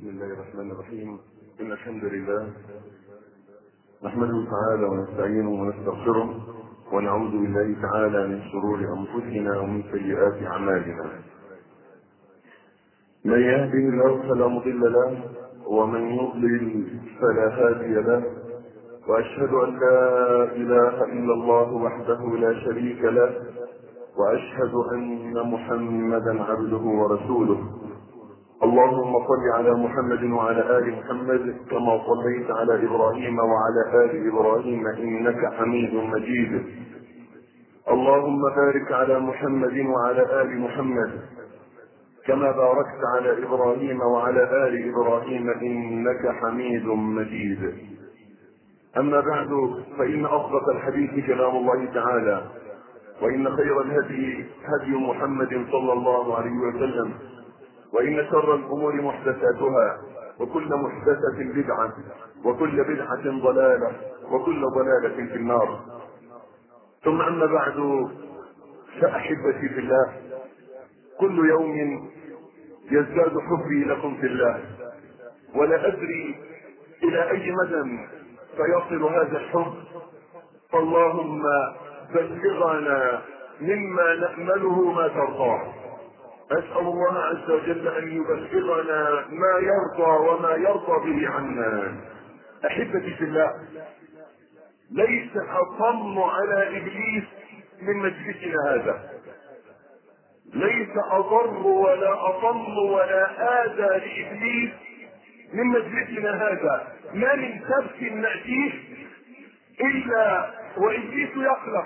بسم الله الرحمن الرحيم. إن الحمد لله نحمده تعالى ونستعينه ونستغفره ونعوذ بالله تعالى من شرور أنفسنا ومن سيئات أعمالنا. من يهده الله فلا مضل له ومن يضلل فلا هادي له، وأشهد أن لا إله إلا الله وحده لا شريك له، وأشهد أن محمدا عبده ورسوله. اللهم صل على محمد وعلى آل محمد كما صليت على إبراهيم وعلى آل إبراهيم إنك حميد مجيد. اللهم بارك على محمد وعلى آل محمد كما باركت على إبراهيم وعلى آل إبراهيم إنك حميد مجيد. أما بعد، فإن أصدق الحديث كلام الله تعالى، وإن خير الهدي هدي محمد صلى الله عليه وسلم، وإن شر الأمور محدثاتها، وكل محدثة بدعة، وكل بدعة ضلالة، وكل ضلالة في النار. ثم أما بعد، فأحبتي في الله، كل يوم يزداد حبي لكم في الله، ولا أدري إلى أي مدى سيصل هذا الحب. فاللهم بلغنا مما نأمله ما ترضاه. أسأل الله عز وجل أن يبلغنا ما يرضى وما يرضى به عنا. أحبتي في الله، ليس أطم على إبليس من مجلسنا هذا، ليس أضر ولا أطم ولا آذى لإبليس من مجلسنا هذا. ما من سبت نأتيه إلا وإبليس يقلق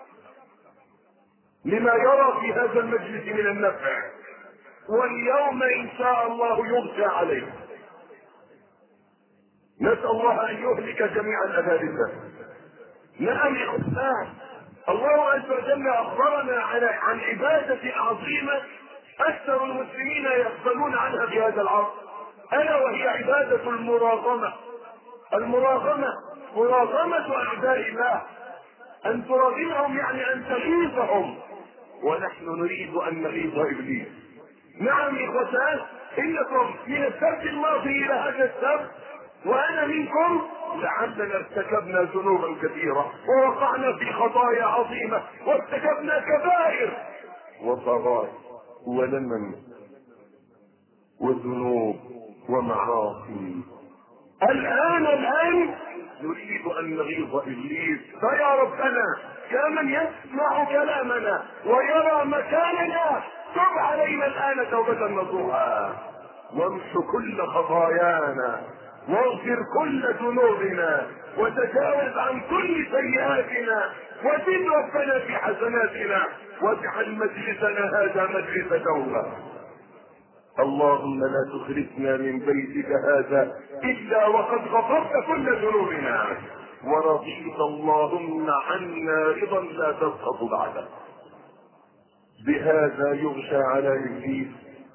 لما يرى في هذا المجلس من النفع، واليوم إن شاء الله يغشى عليه. نسأل الله أن يهلك جميع الأبادلة. نعم يا أخوان، الله عز وجل أخبرنا عن عبادة عظيمة أكثر المسلمين يغفلون عنها في هذا العصر، ألا وهي عبادة المراغمة. المراغمة مراغمة أعداء الله، أن تراغمهم يعني أن تغيظهم، ونحن نريد أن نغيظ إبليس. نعم إخوتان، إنكم من السبت الماضي إلى هذا السبت وأنا منكم لعلنا ارتكبنا ذنوبا كثيرة، ووقعنا في خطايا عظيمة، وارتكبنا كبائر وصغائر ولمم وذنوب ومعاصي. الآن نريد أن نغيظ إبليس. فيا ربنا، يا من يسمع كلامنا ويرى مكاننا، تب علينا الآن توبة نصوحا، وامح كل خطايانا، واغفر كل ذنوبنا، وتجاوز عن كل سيئاتنا، وزد ربنا في حسناتنا، واجعل مجلسنا هذا مجلس توبة. اللهم لا تخرجنا من بيتك هذا إلا وقد غفرت كل ذنوبنا، ورضيت اللهم عنا رضا لا تسقط بعده. بهذا يغشى على إبليس.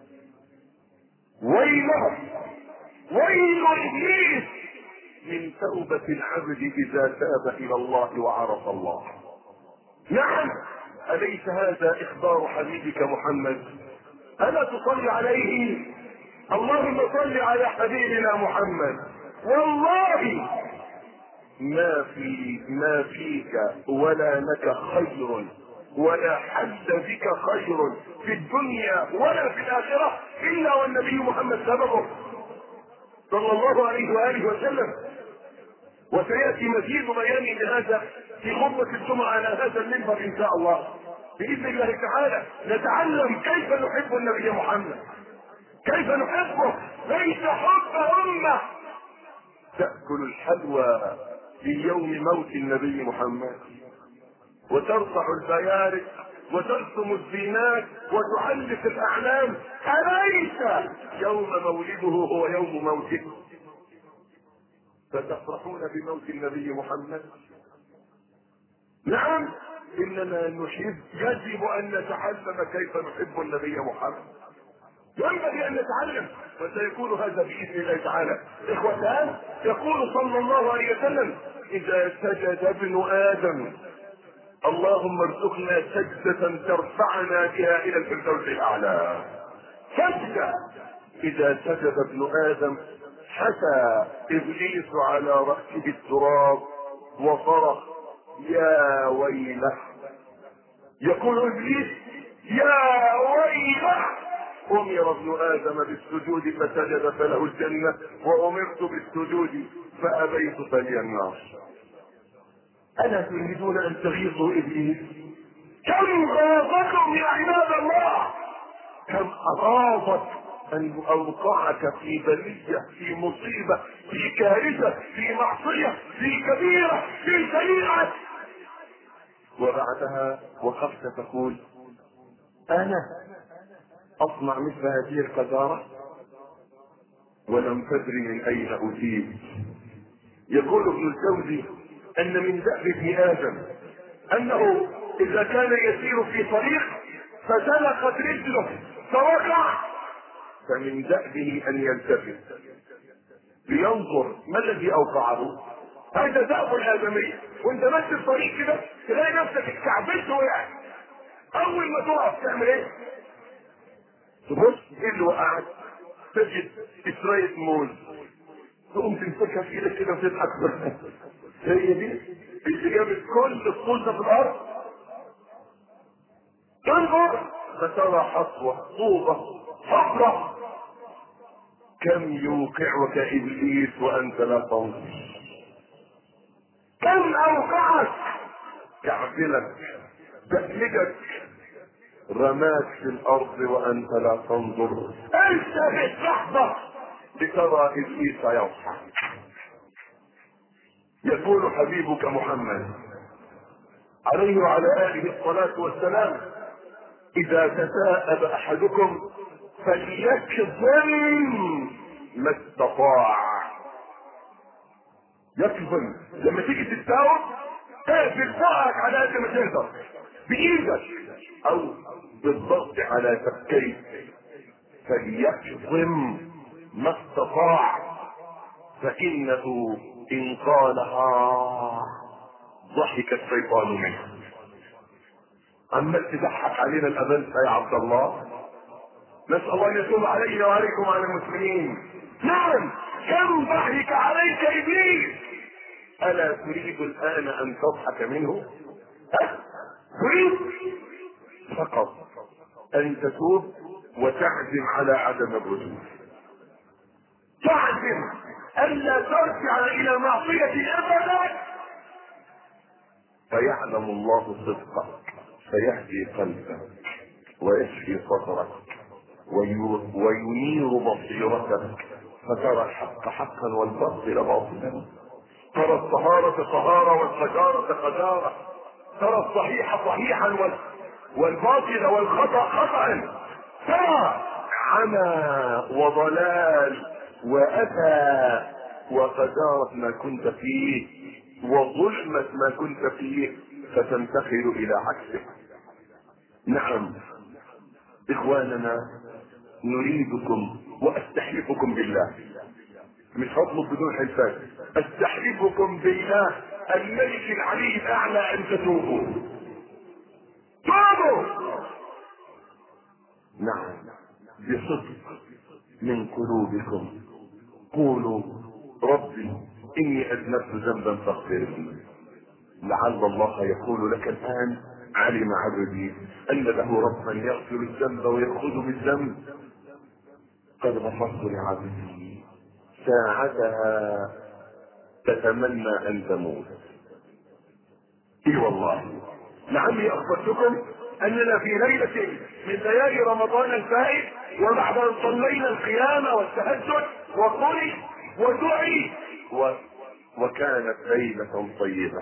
ويل إبليس من توبة العبد إذا تاب إلى الله وعرف الله. نعم، أليس هذا إخبار حبيبك محمد؟ ألا تصلي عليه؟ اللهم صل على حبيبنا محمد. والله ما فيك ولا لك خير ولا حد بك خير في الدنيا ولا في الآخرة إلا والنبي محمد سببه صلى الله عليه وآله وسلم. وسيأتي مزيد بيان لهذا في خطبة الجمعة على هذا المنبر إن شاء الله بإذن الله تعالى. نتعلم كيف نحب النبي محمد، كيف نحبه. ليس حب أمة تأكل الحلوى في يوم موت النبي محمد، وترفع البيارق وترسم الزينات وتعلق الأعلام. أليس يوم مولده هو يوم موته؟ فتفرحون بموت النبي محمد؟ نعم، إننا نحب، يجب أن نتعلم كيف نحب النبي محمد، ينبغي أن نتعلم، وسيكون هذا بإذن الله تعالى. إخوتان، يقول صلى الله عليه وسلم: إذا سجد ابن آدم اللهم ارزقنا سجدة ترفعنا بها إلى الفردوس الأعلى. سجدة اذا سجد ابن ادم حثى ابليس على رأسه التراب وصرخ يا ويله. يقول ابليس يا ويله، امر ابن ادم بالسجود فسجد فله الجنة، وامرت بالسجود فابيت فلي النار. الا تريدون ان تغيظوا ابليس؟ كم غاظكم يا عباد الله، كم اغاظت ان اوقعك في بلية، في مصيبة، في كارثة، في معصية، في كبيرة، في سيئة، وبعدها وقفت تقول انا اصنع مثل هذه القذارة ولم تدري من اين اتيت. يقول ابن الجوزي ان من دأب ابن ادم انه اذا كان يسير في طريق فزلقت رجله فوقع، فمن دأبه ان يلتفت لينظر ما الذي اوقعه. هذا دأب الادمي، وانت ماشي الطريق كده تلاقي نفسك اتكعبلت وقعت، اول ما تقف تعمل ايه؟ تبص ايه اللي وقعت؟ تجد شوية موز، تقوم تمسكها في ايدك كده وتضحك بها. هي دي اللي جابت كل الطول ده في الارض. تنظر فترى حصوة طوبة حفرة، كم يوقعك ابليس وانت لا تنظر، كم اوقعك، كعبلك، تهلكك، رماك في الارض وانت لا تنظر. التفت لحظة لترى ابليس يضحك. يقول حبيبك محمد عليه وعلى اله الصلاة والسلام اذا تثاءب احدكم فليكظم ما استطاع. يكظم لما تيجي تتثاوب اقفل فوقك على قد ما تقدر بايدك او بالضغط على فكيك، فليكظم ما استطاع، فانه ان قالها ضحك الشيطان منه. عمال تضحك علينا الامانة يا عبد الله، نسأل الله ان يتوب علينا وعليكم وعلى المسلمين. نعم، كم ضحك عليك ابليس، الا تريد الان ان تضحك منه؟ تريد فقط ان تتوب وتعزم على عدم الرجوع، تعزم الا ترجع الى معصية ابدا، فيعلم الله صدقك، فيهدي قلبك ويشفي صدرك وينير بصيرتك، فترى الحق حقا والباطل باطلا، ترى الطهارة طهارة والحجارة حجارة، ترى الصحيح صحيحا والباطل والخطأ خطأ، ترى عمى وضلال وأتى وفجارة ما كنت فيه وظلمة ما كنت فيه، فتنتقل إلى عكسه. نعم إخواننا، نريدكم واستحلفكم بالله، مش هطلب بدون حساب، استحلفكم بالله الملك العلي الاعلى ان تتوبوا. توبوا، نعم، بصدق من قلوبكم، قولوا ربي اني اذنبت ذنبا فاغفر لي، لعل الله يقول لك الان علم عبدي ان له ربا يغفر الذنب ويأخذ بالذنب، قد غفرت لعبدي. ساعتها تتمنى ان تموت. اي والله، لعلي اخبرتكم اننا في ليلة من ليالي رمضان الفائت، وبعد ان صلينا القيام والتهجد وقرئ ودعي وكانت ليلة طيبة،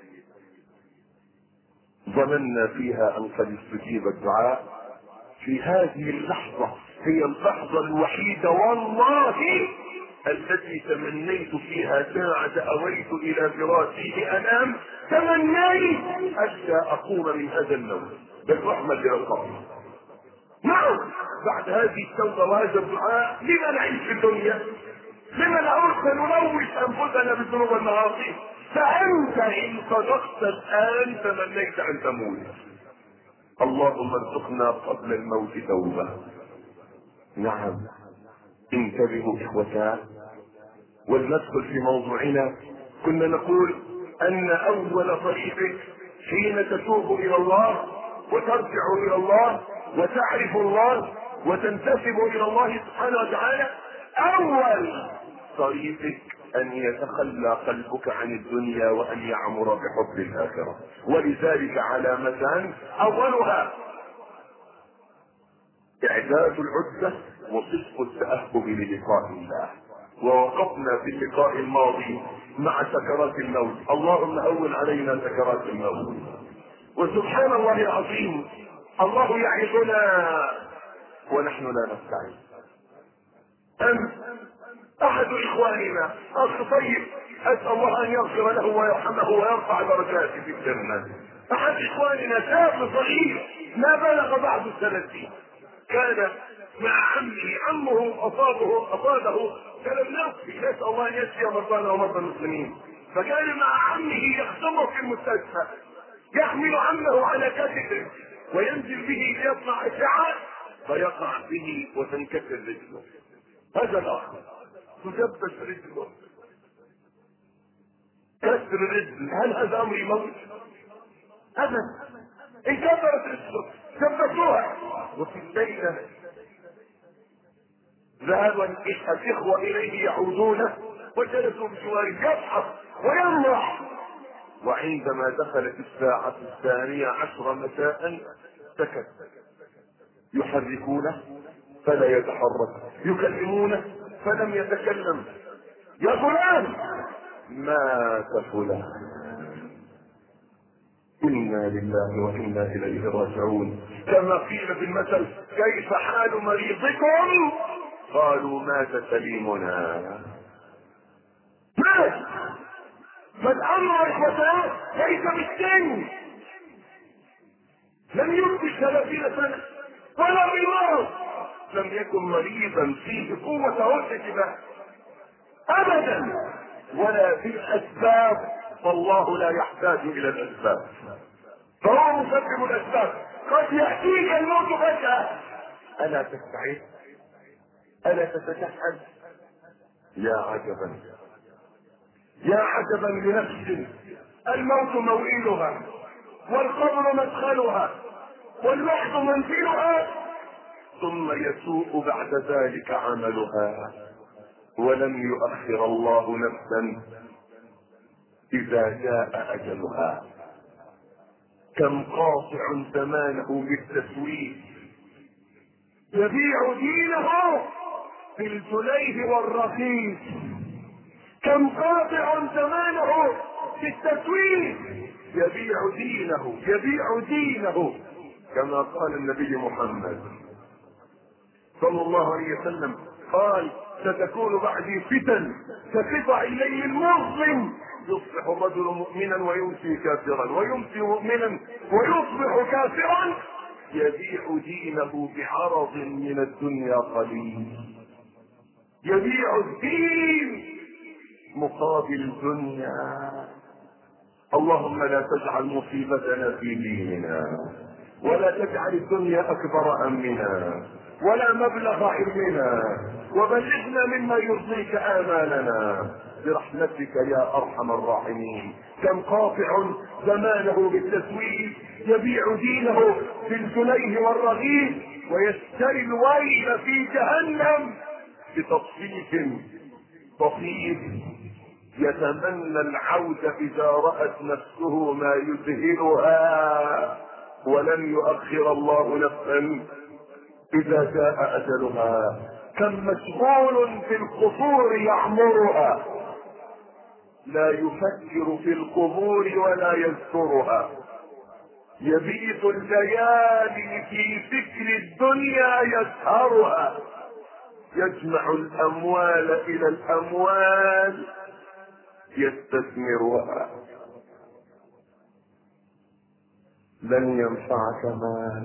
ظننا فيها ان قد استجيب الدعاء. في هذه اللحظة هي اللحظة الوحيدة والله التي تمنيت فيها ساعة اويت الى فراشي انام، تمنيت حتى اقوم من هذا النوم بالرحمة للقبر. نعم، بعد هذه التوبة وهذا الدعاء لما نعيش في الدنيا؟ لما نعرف نلوث انفسنا بالذنوب والمعاصي؟ فانت ان صدقت الان تمنيت ان تموت. اللهم ارزقنا قبل الموت توبة. نعم، انتبهوا إخوتان. ولندخل في موضوعنا. كنا نقول أن أول طريقك حين تتوب إلى الله وترجع إلى الله وتعرف الله وتنتسب إلى الله سبحانه وتعالى، أول طريقك أن يتخلى قلبك عن الدنيا وأن يعمر بحب الآخرة. ولذلك علامتان: أولها إعداد العدة وصدق التأهب للقاء الله. ووقفنا في اللقاء الماضي مع سكرات الموت. اللهم هون علينا سكرات الموت. وسبحان الله العظيم، الله يعظنا ونحن لا نستعين. احد اخواننا اخ طيب، اسال الله ان يغفر له ويرحمه ويرفع درجاته في الجنه، احد اخواننا شاب صغير ما بلغ بعد الثلاثين، كان مع عمه اصابه كلام نفسي، نسال الله ان يشفي مرضانا ومرضى المسلمين. فكان مع عمه يخدمه في المستشفى، يحمل عمه على كتفه وينزل به ليصنع اشعاع، فيقع به وتنكسر رجله. هذا الاخ تجبس رجله، كسر الرجل، هل هذا امر موت؟ ابدا، انكسرت رجله ثبتوها. وفي الليله ذهب الاخوه اليه يعودون وجلسوا بجواره يضحك ويمرح. وعندما دخلت الساعة 12 مساء سكت. يحركونه فلا يتحرك، يكلمونه فلم يتكلم. يا فلان، مات فلان. إنا لله وإنا إليه راجعون. كما قيل في المثل: كيف حال مريضكم؟ قالوا مات سليمنا. مات. فالأمر إخوتان ليس بالسن، لم يكن 30 سنة ولا بمرض، لم يكن مريضا فيه قوة عدة أبدا، ولا في الأسباب، فالله لا يحتاج إلى الأسباب، فهو مسبب الأسباب. قد يأتيك الموت فجأة، ألا تستعد؟ ألا تتجهز؟ يا عجبا، يا عجبا لنفس الموت موئلها والقبر مدخلها والوحد منزلها، ثم يسوء بعد ذلك عملها. ولم يؤخر الله نفسا إذا جاء أجلها. كم قاطع زمانه بالتسويف يبيع دينه في الجليه والرخيص. كم قاطع زمانه بالتسويف يبيع دينه كما قال النبي محمد صلى الله عليه وسلم، قال: ستكون بعدي فتن كقطع الليل المظلم، يصبح الرجل مؤمنا ويمسي كافرا، ويمسي مؤمنا ويصبح كافرا، يبيع دينه بعرض من الدنيا قليل. يبيع الدين مقابل الدنيا. اللهم لا تجعل مصيبتنا في ديننا، ولا تجعل الدنيا اكبر همنا ولا مبلغ علمنا، وبلغنا مما يرضيك آمالنا برحمتك يا ارحم الراحمين. كم قاطع زمانه بالتسويف يبيع دينه في الجليه والرغيف، ويشتري الويل في جهنم بتصفيف طفيف، يتمنى العودة إذا رأت نفسه ما يذهلها، ولن يؤخر الله نفسا إذا جاء أجلها. كم مشغول في القصور يعمرها، لا يفكر في القبور ولا يذكرها. يبيت الليالي في فكر الدنيا يسهرها، يجمع الأموال إلى الأموال يستثمرها. لن ينفعك مال،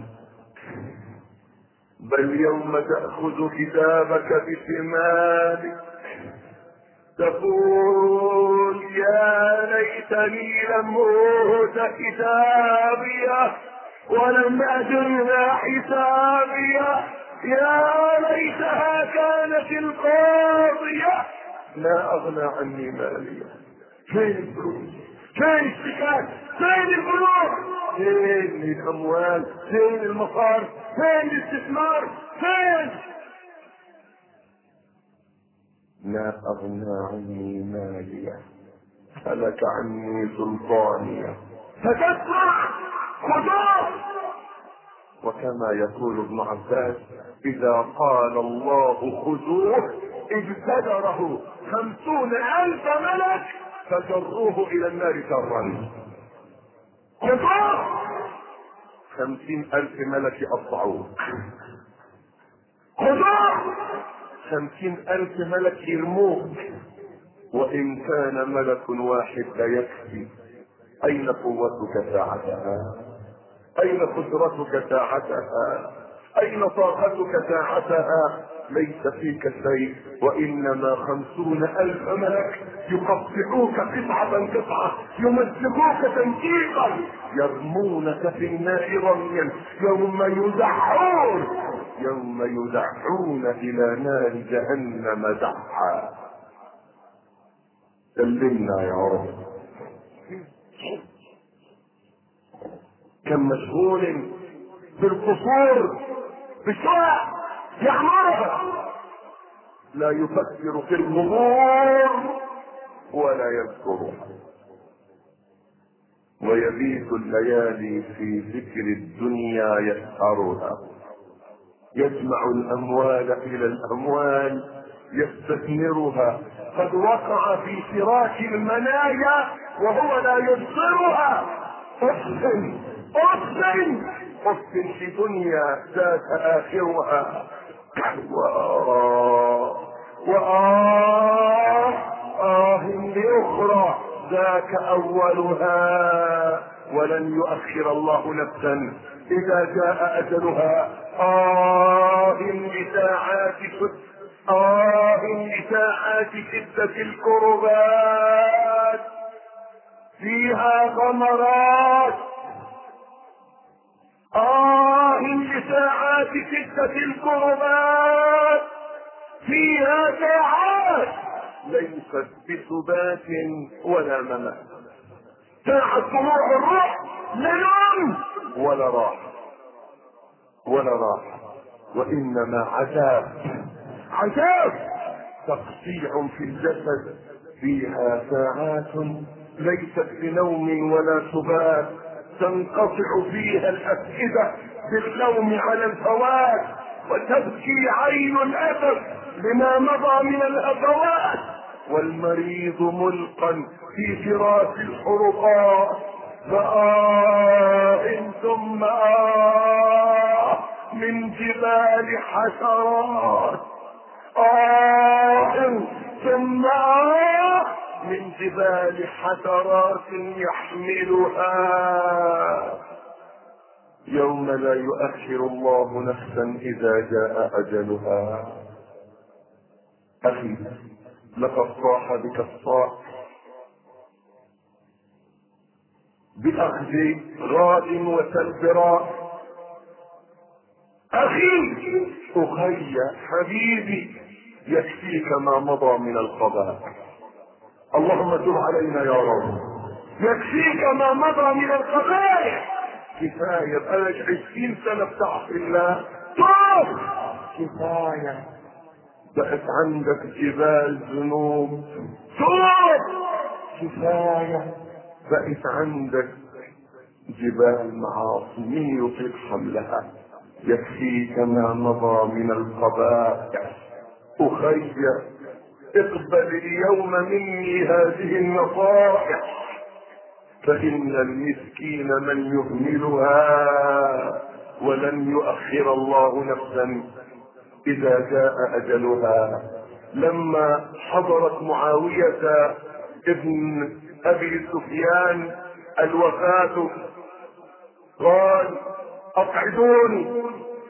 بل يوم تأخذ كتابك بشمالك تقول: يا ليتني لم أوت كتابيه ولم أدر ما حسابيه، يا ليتها كانت القاضية ما أغنى عني مالية. فين الفلوس؟ فين الشيكات؟ فين البنوك؟ فين الأموال؟ فين المصارف؟ فين الاستثمار؟ فين؟ ما أغنى عني مالية، هلك عني سلطانية، فتسمع خذوه. وكما يقول ابن عباس: إذا قال الله خذوه ابتدره 50,000 ملك فجروه إلى النار جرا. خذوه 50,000 ملك يقطعوه، خذوه 50,000 ملك يرموه، وإن كان ملك واحد لا يكفي. أين قوتك ساعتها؟ أين قدرتك ساعتها؟ أين طاقتك ساعتها؟ ليس فيك شيء، وإنما 50,000 ملك يقطعوك قطعة قطعة، يمزقوك تمزيقا، يرمونك في النار رميا، يوم يدعون إلى نار جهنم دعا. سلمنا يا رب. كم مشغول بالقصور بالشرع يعمرها، لا يفكر في القبور ولا يذكرها، ويبيت الليالي في ذكر الدنيا يسهرها، يجمع الأموال إلى الأموال يستثمرها، قد وقع في فراش المنايا وهو لا يبصرها. أحسن في دنيا ذات آخرها. لأخرى ذاك أولها، ولن يؤخر الله نفسا إذا جاء أجلها. لساعات شدة الكربات فيها غمرات. لساعات شدة الكربات فيها ساعات ليست بسبات ولا ممات. ساعة طلوع الروح لا نوم ولا راحة وإنما عذاب تقطيع في الجسد. فيها ساعات ليست بنوم ولا سبات، تنقطع فيها الأفئدة باللوم على الفوات، وتبكي عين الأسف لما مضى من الهفوات، والمريض ملقا في فراش الحرقات. ثم من جبال حسرات. ثم من جبال حسرات يحملها يوم لا يؤخر الله نفسا إذا جاء أجلها. أخي، لقد صاح بك الصاح بأخذ غاد وسلب راء. أخي حبيبي، يكفيك ما مضى من القضاء. اللهم تب علينا يا رب. يكفيك ما مضى من القضاء. كفاية بقالك 20 سنة بتعصي الله. توب، كفاية، بقت عندك جبال ذنوب. توب، كفاية، بقت عندك جبال معاصي. مين يطيق حملها؟ يكفيك ما مضى من القبائح. أخي، اقبل اليوم مني هذه النصائح، فإن المسكين من يهملها، ولن يؤخر الله نفسا إذا جاء أجلها. لما حضرت معاوية ابن أبي سفيان الوفاة قال: أقعدوني.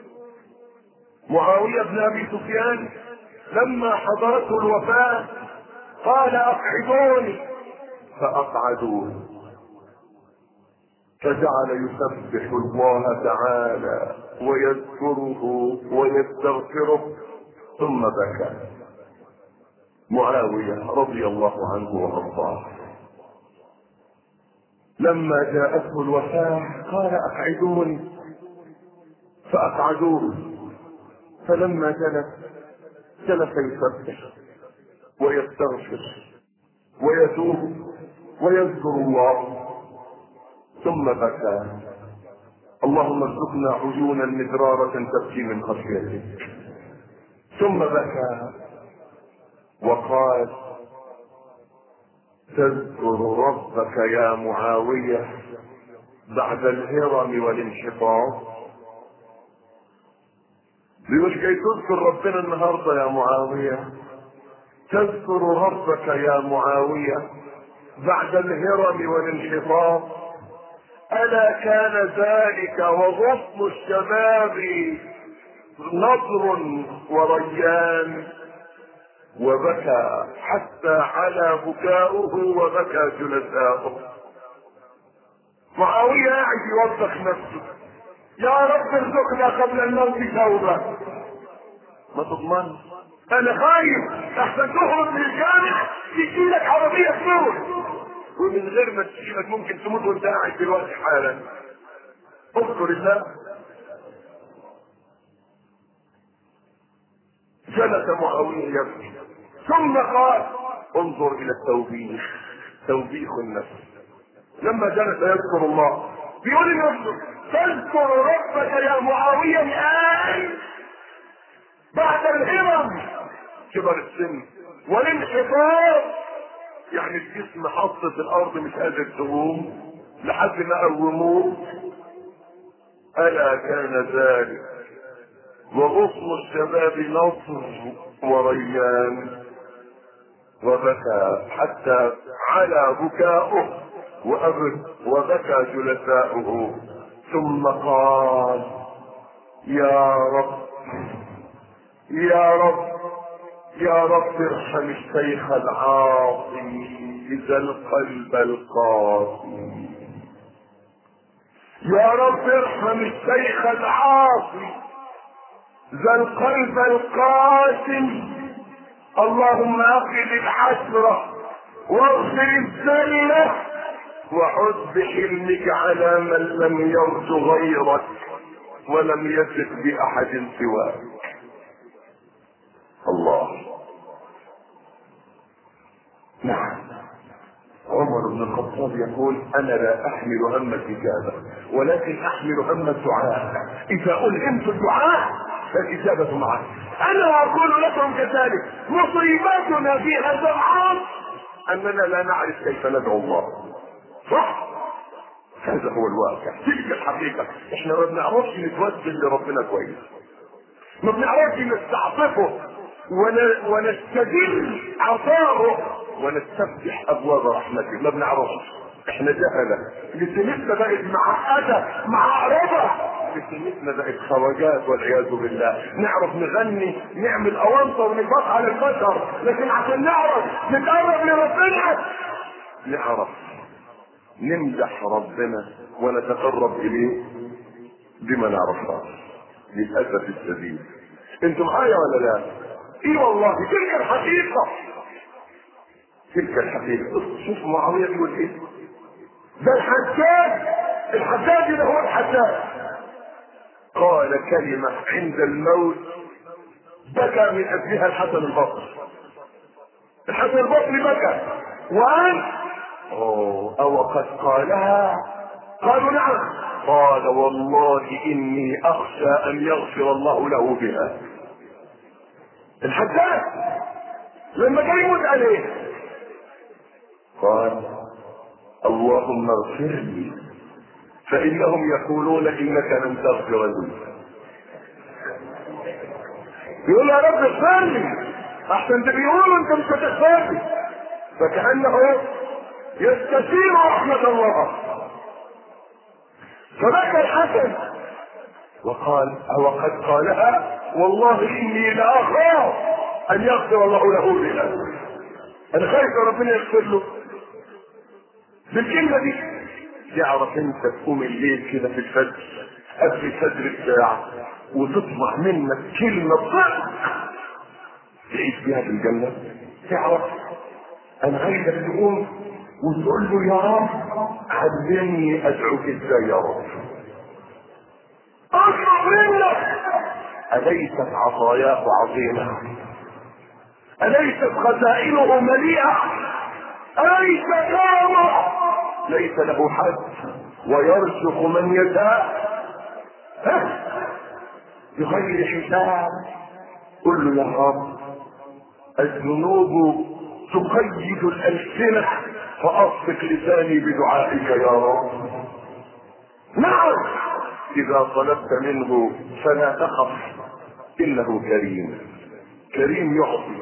معاوية بن أبي سفيان لما حضرته الوفاة قال: أقعدوني، فأقعدوه. فجعل يسبح الله تعالى ويذكره ويستغفره، ثم بكى. معاوية رضي الله عنه وارضاه لما جاءته الوفاة قال اقعدوني، فاقعدوه. فلما جلس يسبح ويستغفر ويتوب ويذكر الله، ثم بكى. اللهم ارزقنا عيونا مدرارة تبكي من خشيتك. ثم بكى وقال: تذكر ربك يا معاوية بعد الهرم والانحطاط؟ مش جاي تذكر ربنا النهارده يا معاوية، تذكر ربك يا معاوية بعد الهرم والانحطاط. ألا كان ذلك وغصن الشباب نضر وريان؟ وبكى حتى على بكاؤه وبكى جلساؤه. معاوية قاعد يوبخ نفسه: يا رب ارزقنا قبل الموت توبة. ما تضمن، انا خايف احسن تخرج من الجامع تجيلك عربية تموت، ومن غير ما تجيلك ممكن تموت وانت قاعد دلوقتي حالا. اذكر الله. جلس معاوية يبكي، ثم قال: انظر الى التوبيخ، توبيخ النفس. لما جلس يذكر الله بيقول لنفسه: تذكر ربك يا معاوية الآن بعد الهرم، كبر السن والانحطاط، يعني الجسم حط في الارض مش قادر تقوم لحد ما قوموه. الا كان ذلك وغصن الشباب نصر وريان. وبكى حتى على بكاؤه وبكى جلساؤه، ثم قال: يا رب يا رب يا رب ارحم الشيخ العاصي ذا القلب القاسي. يا رب ارحم الشيخ العاصي ذا القلب القاسي. اللهم اقل الحسرة واغفر الذلة وحث بحلمك على من لم يرجو غيرك ولم يثق بأحد سواك. الله. نعم، عمر بن الخطاب يقول: انا لا احمل هم الكتابة ولكن احمل هم الدعاء، اذا الهمت الدعاء فالاجابة معه. انا اقول لكم كذلك: مصيبتنا في هذا العام اننا لا نعرف كيف ندعو الله. صح، هذا هو الواقع، تلك الحقيقة. احنا ما بنعرفش نتوسل لربنا كويس، ما بنعرفش نستعطفه ونستدل عطاؤه ونستفتح ابواب رحمته، ما بنعرفش. احنا جهلة، لسنتنا بقت معقدة معقربة، لسنتنا بقت خواجات والعياذ بالله. نعرف نغني، نعمل اوانطة ونبقى على البشر، لكن عشان نعرف نتقرب لربنا، نعرف نمدح ربنا ونتقرب اليه بما نعرفه. للاسف الشديد. انتم معايا ولا لا؟ ايه والله، تلك الحقيقة، تلك الحقيقة. شوف معاوية يقول ايه. ده الحجاج اللي هو الحجاج قال كلمة عند الموت بكى من اجلها الحسن البصري. الحسن البصري بكى وقال: او قد قالها؟ قالوا: نعم. قال: والله اني اخشى ان يغفر الله له بها. الحجاج لما جاي يموت عليه قال: اللهم اغفر لي فانهم يقولون انك لم تغفر لي. يقول: يا رب اغفر لي احسن ده بيقولوا انت مش هتغفر لي. فكأنه يستشير رحمة الله. فبكى الحسن وقال: او قد قالها؟ والله اني لاخاف ان يغفر الله له بها. انا خايف ربنا يغفر له بالكلمة دي. تعرف انت تقوم الليل كده في الفجر قبل الفجر بساعة وتطلع منك كلمة صدق تعيش بيها في الجنة. تعرف انا عايزك تقوم وتقول له يا رب علمني ادعوك ازاي يا رب، اطلب منك. اليست عطاياه عظيمة؟ اليست خزائنه مليئة؟ اليس كرمه ليس له حد ويرزق من يشاء بغير حساب؟ قل له يا رب الذنوب تقيد الألسنة فأصدق لساني بدعائك يا رب. نعم إذا طلبت منه فلا تخف إنه كريم، كريم يعطي.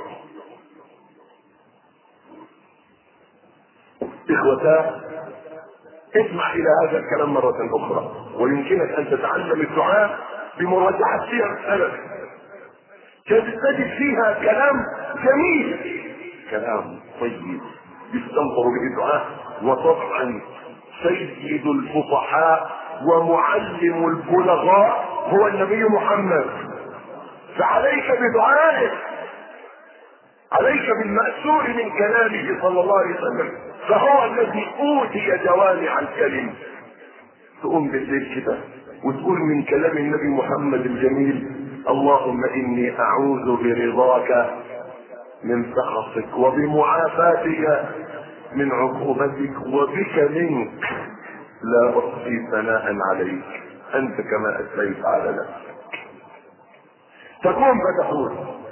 إخوتاه اسمع إلى هذا الكلام مرة أخرى، ويمكنك أن تتعلم الدعاء بمراجعة سير السلف، تجد فيها كلام جميل، كلام طيب يستنطر به الدعاء. وطبعا سيد الفصحاء ومعلم البلغاء هو النبي محمد، فعليك بدعائه، عليك بالمأثور من كلامه صلى الله عليه وسلم، فهو الذي اوتي جوامع الكلم. تقوم بالليل كده وتقول من كلام النبي محمد الجميل اللهم اني اعوذ برضاك من سخطك وبمعافاتك من عقوبتك وبك منك لا احصي ثناء عليك انت كما اثنيت على نفسك. تقوم فتقول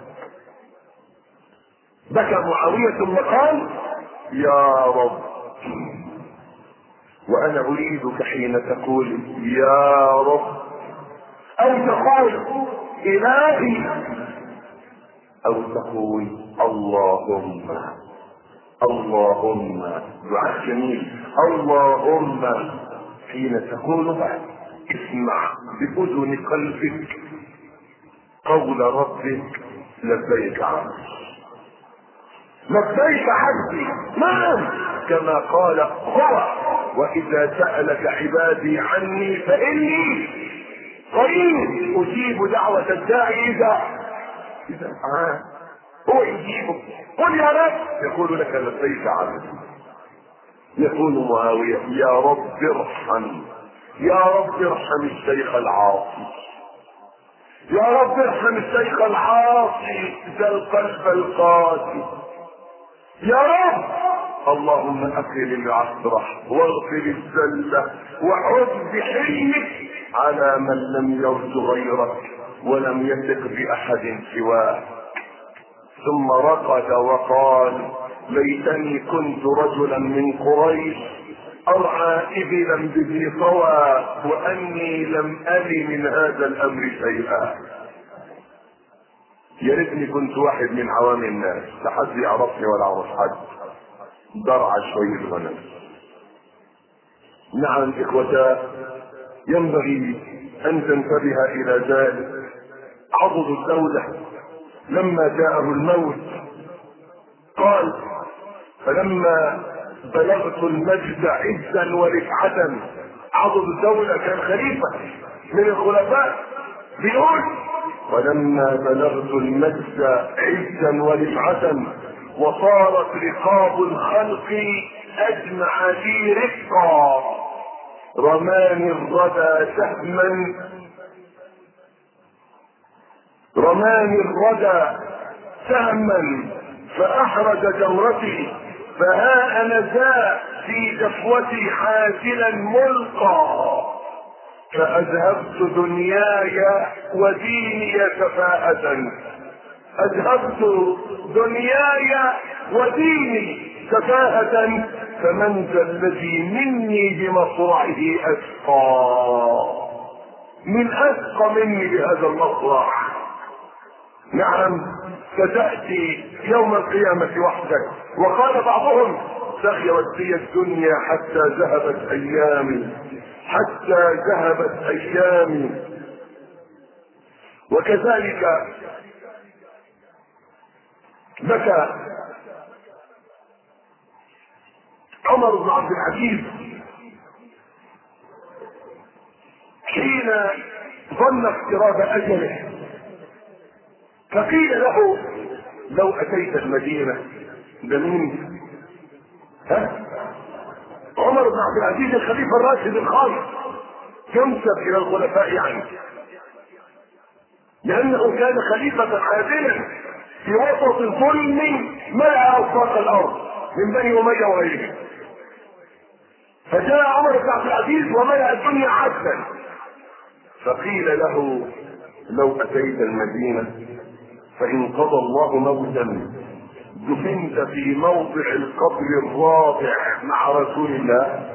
بكى معاوية ثم قال يا رب، وانا اريدك حين تقول يا رب او تقول الهي او تقول اللهم، اللهم دعاء جميل. اللهم حين تقولها اسمع باذن قلبك قول ربك لبيك عبدي، لبيك عبدي. نعم كما قال هو واذا سألك عبادي عني فاني قريب اجيب دعوة الداعي اذا دعاه. هو يجيبك، قل يا رب يقول لك لبيك عبدي. يقول معاوية يا رب ارحم، يا رب ارحم الشيخ العاصي، يا رب ارحم الشيخ العاصي ذا القلب القاسي، يا رب اللهم اقل العثرة واغفر الذلة وعد بحلمك على من لم يرج غيرك ولم يثق باحد سواك. ثم رقد وقال ليتني كنت رجلا من قريش ارعى ابلا بذي طوى واني لم ال من هذا الامر شيئا. يا ريتني كنت واحد من عوام الناس، لا حد يعرفني ولا اعرف حد، درع شويه غنم. نعم اخوتا ينبغي ان تنتبه الى ذلك. عضد الدولة لما جاءه الموت قال فلما بلغت المجد عزا ورفعة. عضد الدولة كان خليفة من الخلفاء، بيقول ولما بلغت المجد عزا ورفعة وصارت رقاب الخلق اجمع لي رفقا رماني الردى سهما، رماني الردى سهما فاحرج جورتي فها انا ذا في جفوتي حافلا ملقى فاذهبت دنياي وديني سفاهة. اذهبت دنياي وديني سفاهة فمن ذا الذي مني بمصرعه اتقى، من اتقى مني بهذا المصرع. نعم ستأتي يوم القيامة وحدك. وقال بعضهم سخرت بي الدنيا حتى ذهبت ايامي، حتى ذهبت ايامي. وكذلك بكى عمر بن عبد العزيز حين ظن اقتراب اجله فقيل له لو اتيت المدينة. ده مين؟ عمر بن عبد العزيز الخليفة الراشد الخامس، ينسب الى الخلفاء يعني، لانه كان خليفة عادلا في وسط ظلم ملأ افاق الارض من بني امية وغيرهم. فجاء عمر بن عبد العزيز وملأ الدنيا عدلا، فقيل له لو اتيت المدينة فان قضى الله موتا دفنت في موضع القبر الرابع مع رسول الله.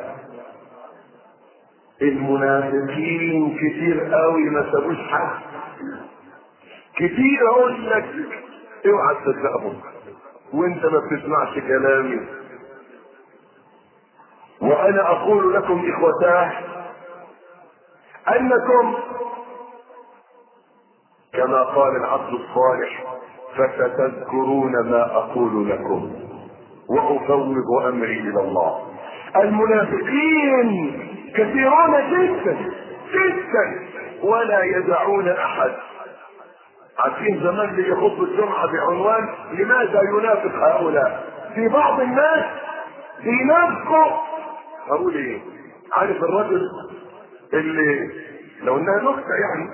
المنافقين كتير قوي ما سابوش حد، كتير اقول لك اوعى تصدقهم وانت ما بتسمعش كلامي. وانا اقول لكم اخوتاه انكم كما قال العبد الصالح فستذكرون ما اقول لكم وافوض امري الى الله. المنافقين كثيرون جدا جدا ولا يدعون احد. عارفين زمان اللي يخطب الجمعة بعنوان لماذا ينافق هؤلاء؟ في بعض الناس بينافقوا. اقول ايه؟ عارف الرجل اللي لو انها نكتة يعني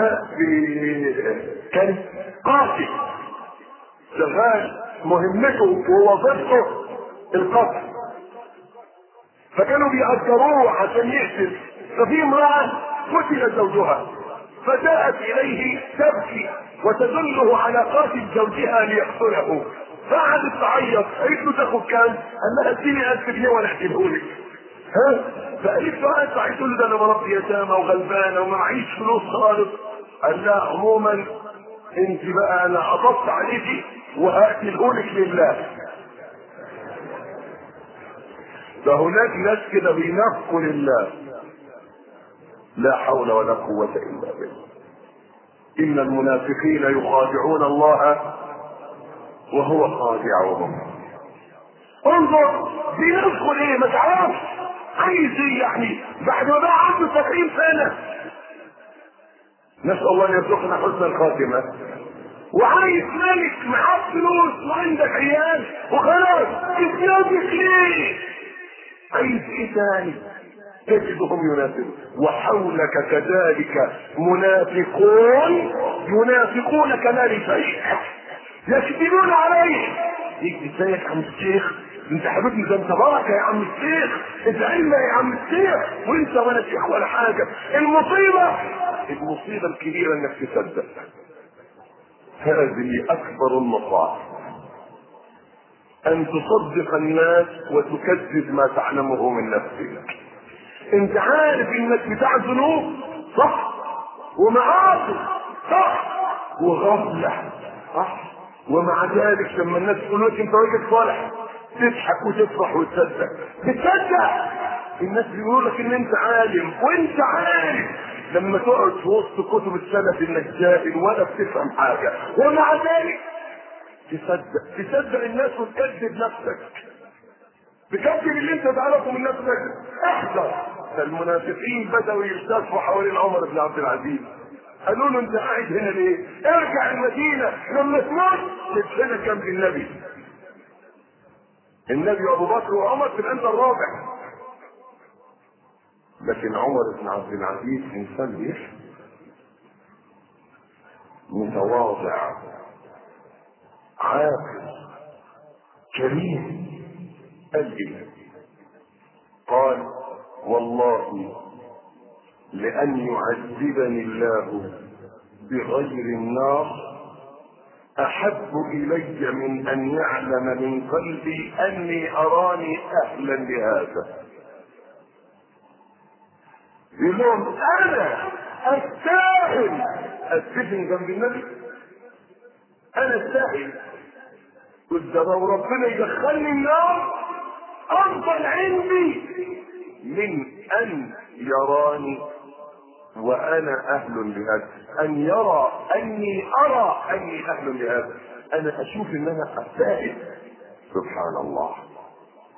كان قاتل شغال مهمته ووظيفته القتل، فكانوا بيأجروه عشان يقتل. ففي امرأة قتل زوجها فجاءت اليه تبكي وتدله على قاتل زوجها ليقتله، فقعدت تعيط. قالت له تاخد كام؟ قال لها اديني 1000 جنيه وانا احكيهولك. فقالت له انت عايز تقول ده انا مربي يتامى وغلبانه وما معيش فلوس خالص. قال لها عموما انت بقى انا قبضت عليكي وهقتلهولك لله. فهناك ناس كده بينافقوا لله. لا حول ولا قوة الا بالله. ان المنافقين يخادعون الله وهو خادعهم. انظر بينافقوا ليه؟ ما تعرفش عايز ايه يعني بعد ما بقى عنده 70 سنة. نسأل الله ان يرزقنا حسن الخاتمة. وعايز ملك معاه فلوس وعندك عيال وخلاص تتنافق ليه؟ عايز ايه تاني؟ تجدهم ينافقون وحولك كذلك منافقون ينافقون كمال شيء يكذبون عليه. يجي ازيك يا عم الشيخ؟ انت حبيبني ده انت بركه يا عم الشيخ، انت علمة يا عم الشيخ، وانت ولا شيخ ولا حاجه. المصيبه الكبيره انك تصدق. هذه اكبر المصائب ان تصدق الناس وتكذب ما تعلمه من نفسك. انت عارف انك بتاع ذنوب صح ومعاصي صح وغفله صح، ومع ذلك لما الناس تقول لك انت راجل صالح تضحك وتفرح وتصدق. بتصدق الناس بيقولوا لك ان انت عالم وانت عارف لما تقعد في وسط كتب السلف انك جاهل ولا بتفهم حاجه، ومع ذلك تصدق الناس وتكذب نفسك، تكذب اللي انت تعرفه من نفسك. احذر. المنافقين بدأوا يلتفوا حوالين عمر بن عبد العزيز، قالوا له انت قاعد هنا ليه؟ ارجع المدينة لما تموت تدفنك جنب النبي وابو بكر وعمر تبقى انت الرابع. لكن عمر بن عبد العزيز انسان بيفهم متواضع عاقل كريم. قال والله لأن يعذبني الله بغير النار أحب إلي من أن يعلم من قلبي أني أراني أهلا لهذا. يقولون أنا أستاهل أتفن جنب النبي، أنا أستاهل. قلت لو ربنا يدخلني النار أفضل عندي من أن يراني وأنا أهل لهذا، أن يرى أني أرى أني أهل لهذا، أنا أشوف أن أنا أستاهل. سبحان الله.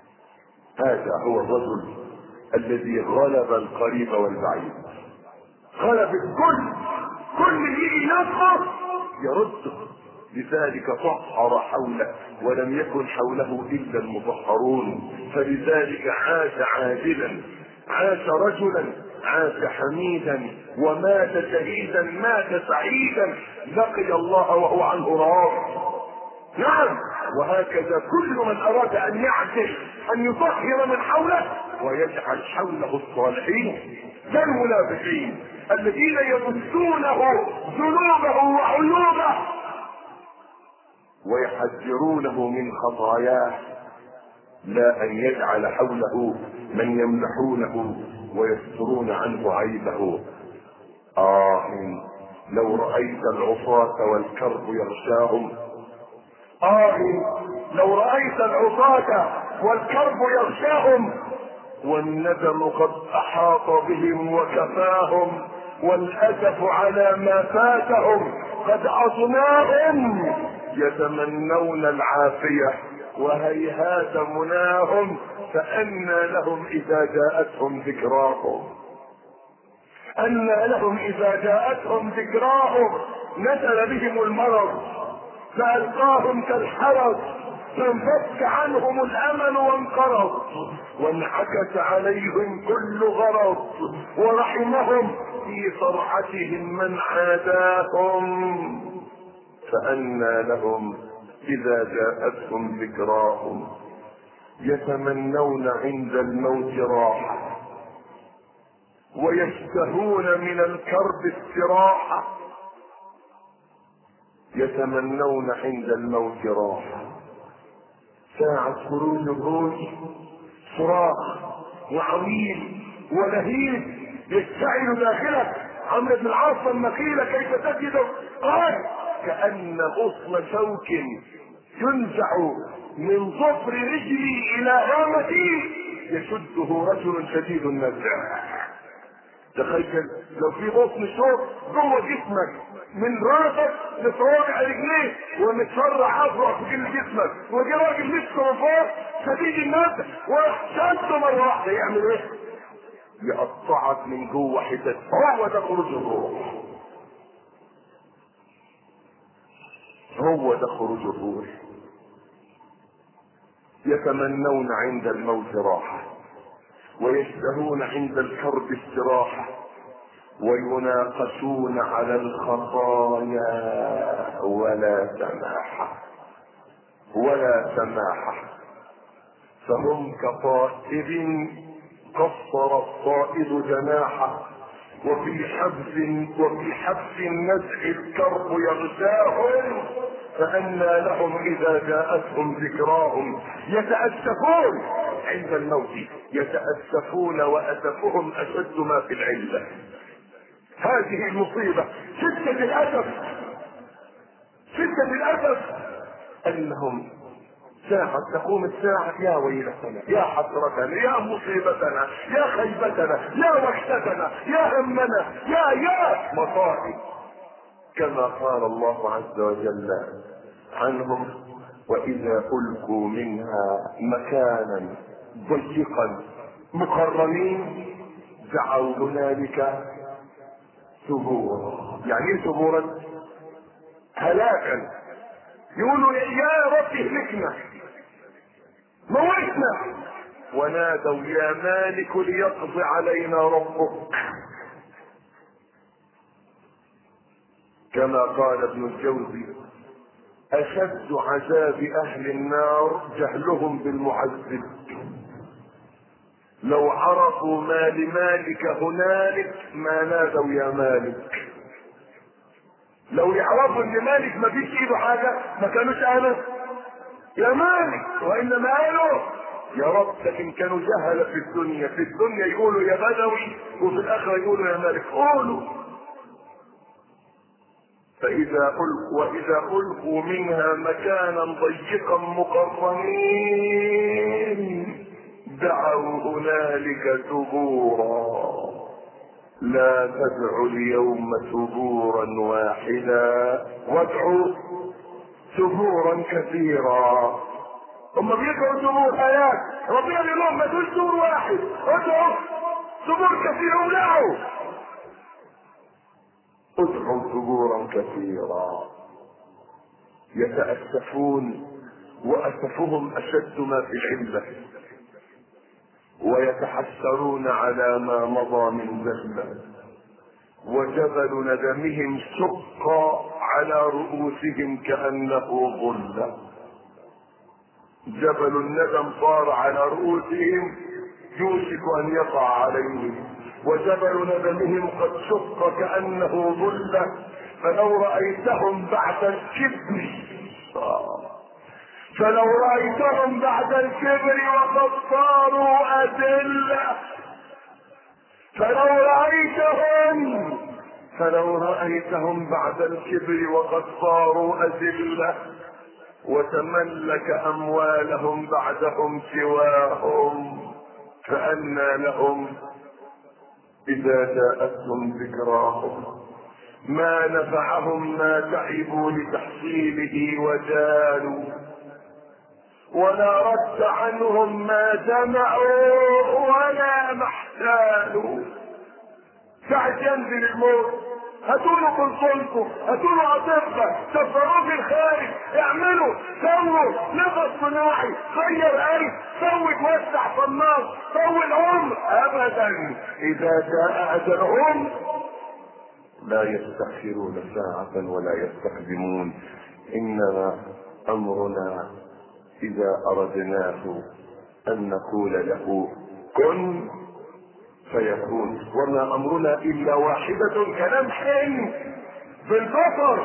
هذا هو الرجل الذي غلب القريب والبعيد. غلب الكل، كل اللي يجي ينصر يرده. لذلك طهر حوله ولم يكن حوله الا المطهرون. فلذلك عاش عادلا، عاش رجلا، عاش حميدا، ومات شهيدا، مات سعيدا، لقي الله وهو عنه راض. نعم، وهكذا كل من اراد ان يعدل ان يطهر من حوله ويجعل حوله الصالحين كالمنافقين الذين يبثونه ذنوبه وعيوبه ويحذرونه من خطاياه، لا ان يجعل حوله من يمدحونه ويسترون عنه عيبه. لو رأيت العصاة والكرب يغشاهم، لو رأيت العصاة والكرب يغشاهم والندم قد احاط بهم وكفاهم والاسف على ما فاتهم قد عصماهم يتمنون العافية وهيهات مناهم فأنى لهم إذا جاءتهم ذكراهم. أنى لهم إذا جاءتهم ذكراهم نزل بهم المرض فألقاهم كالحرس فانفك عنهم الأمل وانقرض وانعكس عليهم كل غرض ورحمهم في صرعتهم من عاداهم فأنى لهم إذا جاءتهم ذكراهم. يتمنون عند الموت راحة ويشتهون من الكرب استراحة. يتمنون عند الموت راحة. ساعة خروج الروح صراخ وعويل ولهيب يشتعل داخلك. عمرو بن العاص لما قيل كيف تجده قال كأن غصن شوك ينزع من ظفر رجلي إلى هامتي يشده رجل شديد النزع. تخيل لو في غصن شوك جوه جسمك من راسك لصوابع رجليك ومتشرع افرع في كل جسمك وجي راجل مسكه من فوق شديد النزع وشده مره واحده يعمل ايه؟ يقطعك من جوه حتت. هو ده خروج الروح، هو ده خروج الروح. يتمنون عند الموت راحة ويشتهون عند الكرب استراحة ويناقشون على الخطايا ولا سماحة ولا سماحة. فهم كطائر قصر الصائد جناحه وفي حبس النزع الكرب يغشاهم فأنى لهم إذا جاءتهم ذكراهم. يتأسفون عند الموت، يتأسفون وأسفهم أشد ما في العلة. هذه المصيبة شدة الأسف، شدة الأسف أنهم ساعة تقوم الساعة يا ويلتنا يا حسرتنا يا مصيبتنا يا خيبتنا يا وحشتنا يا همنا يا مصائب، كما قال الله عز وجل عنهم وإذا ألقوا منها مكانا ضيقا مقرنين دعوا هنالك ثبورا. يعني ايه ثبورا؟ هلاكا. يقولوا يا رب اهلكنا موتنا ونادوا يا مالك ليقضي علينا ربك. كما قال ابن الجوزي اشد عذاب اهل النار جهلهم بالمعذب. لو عرفوا ما لمالك هنالك ما نادوا يا مالك. لو يعرفوا ان مالك ما فيش ايده حاجه ما كانوش قالوا يا مالك، وانما قالوا يا رب. لكن كانوا جهله في الدنيا، في الدنيا يقولوا يا بدوي وفي الاخره يقولوا يا مالك. قولوا وإذا ألقوا منها مكانا ضيقا مقرنين دعوا هنالك ثبورا. لا تدعوا اليوم ثبورا واحدا وادعوا ثبورا كثيرا. هم بيدعوا ثبور آيات ربنا اليوم ما تقول ثبور واحد، ادعوا ثبور كثير ولعوا. ادعوا ثبورا كثيرا يتأسفون، وأسفهم أشد ما في العلة، ويتحسرون على ما مضى من ذنب، وجبل ندمهم شق على رؤوسهم كأنه ظل. جبل الندم صار على رؤوسهم يوشك أن يقع عليهم، وجبل ندمهم قد شق كأنه ظل. فلو رأيتهم بعد الكبر وقد صاروا أذلة، فلو رأيتهم بعد الكبر وقد صاروا أذلة، وتملك أموالهم بعدهم سواهم، فأنى لهم إذا جاءتهم ذكراهم. ما نفعهم ما تعبوا لتحصيله وجالوا، ولا رد عنهم ما جمعوا ولا ما احتالوا. ساعة ينزل الموت هاتوله كونسولكم، هاتوله اطباء، سفروه في الخارج، اعملوا سووا نفس صناعي، غير قلب، سوي توسع صناص، سوي العمر. ابدا اذا جاء اجلهم لا يستأخرون ساعة ولا يستقدمون. انما امرنا اذا اردناه ان نقول له كن فيكون، وما امرنا الا واحدة كلمح بالبصر.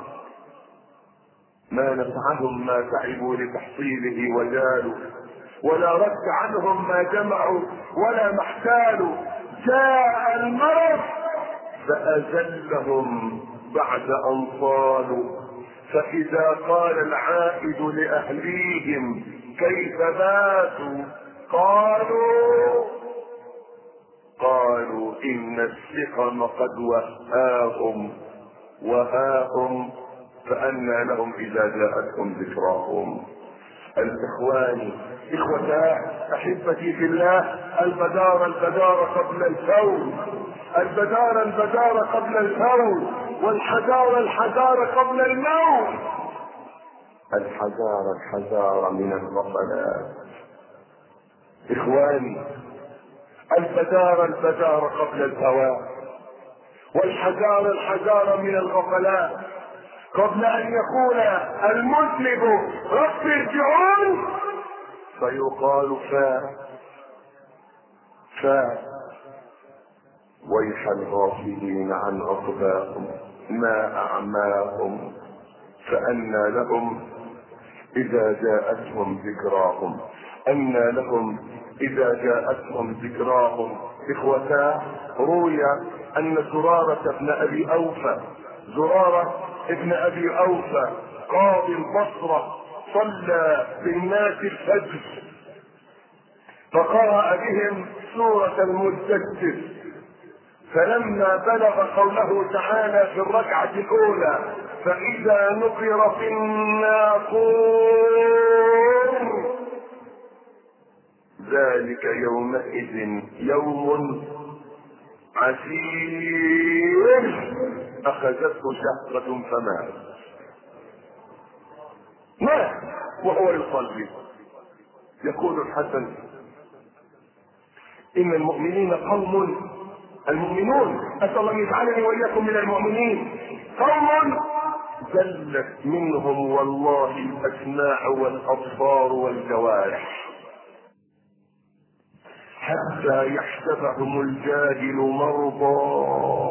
ما نفعهم ما تعبوا لتحصيله وجالوا، ولا رد عنهم ما جمعوا ولا ما احتالوا. جاء المرض فأذلهم بعد أن صالوا، فإذا قال العائد لأهليهم كيف باتوا قالوا إن السقم قد وهاهم فأنى لهم إذا جاءتهم ذكراهم. الإخوان إخوتاه أحبتي في الله، البدار قبل الفوز، البدار قبل الفوز، والحذار قبل الموت. الحذار من الغفلات. إخواني البدار قبل الفوات، والحذار من الغفلات. قبل ان يقول المذنب رب ارجعون فيقال ويح الغافلين عن عقباهم ما اعماهم فأنى لهم اذا جاءتهم ذكراهم. أنى لهم اذا جاءتهم ذكراهم. اخوتاه روي ان زرارة ابن ابي اوفى قاضي البصرة صلى بالناس الفجر، فقرأ بهم سورة المدثر، فلما بلغ قوله تعالى في الركعة الاولى فاذا نقر في الناقور ذلك يومئذ يوم عسير اخذته شهرة مات وهو يصلي. يقول الحسن ان المؤمنين المؤمنون اسال الله يجعلني واياكم من المؤمنين قوم زلت منهم والله الاسماع والابصار والجوارح حتى يحسبهم الجاهل مرضى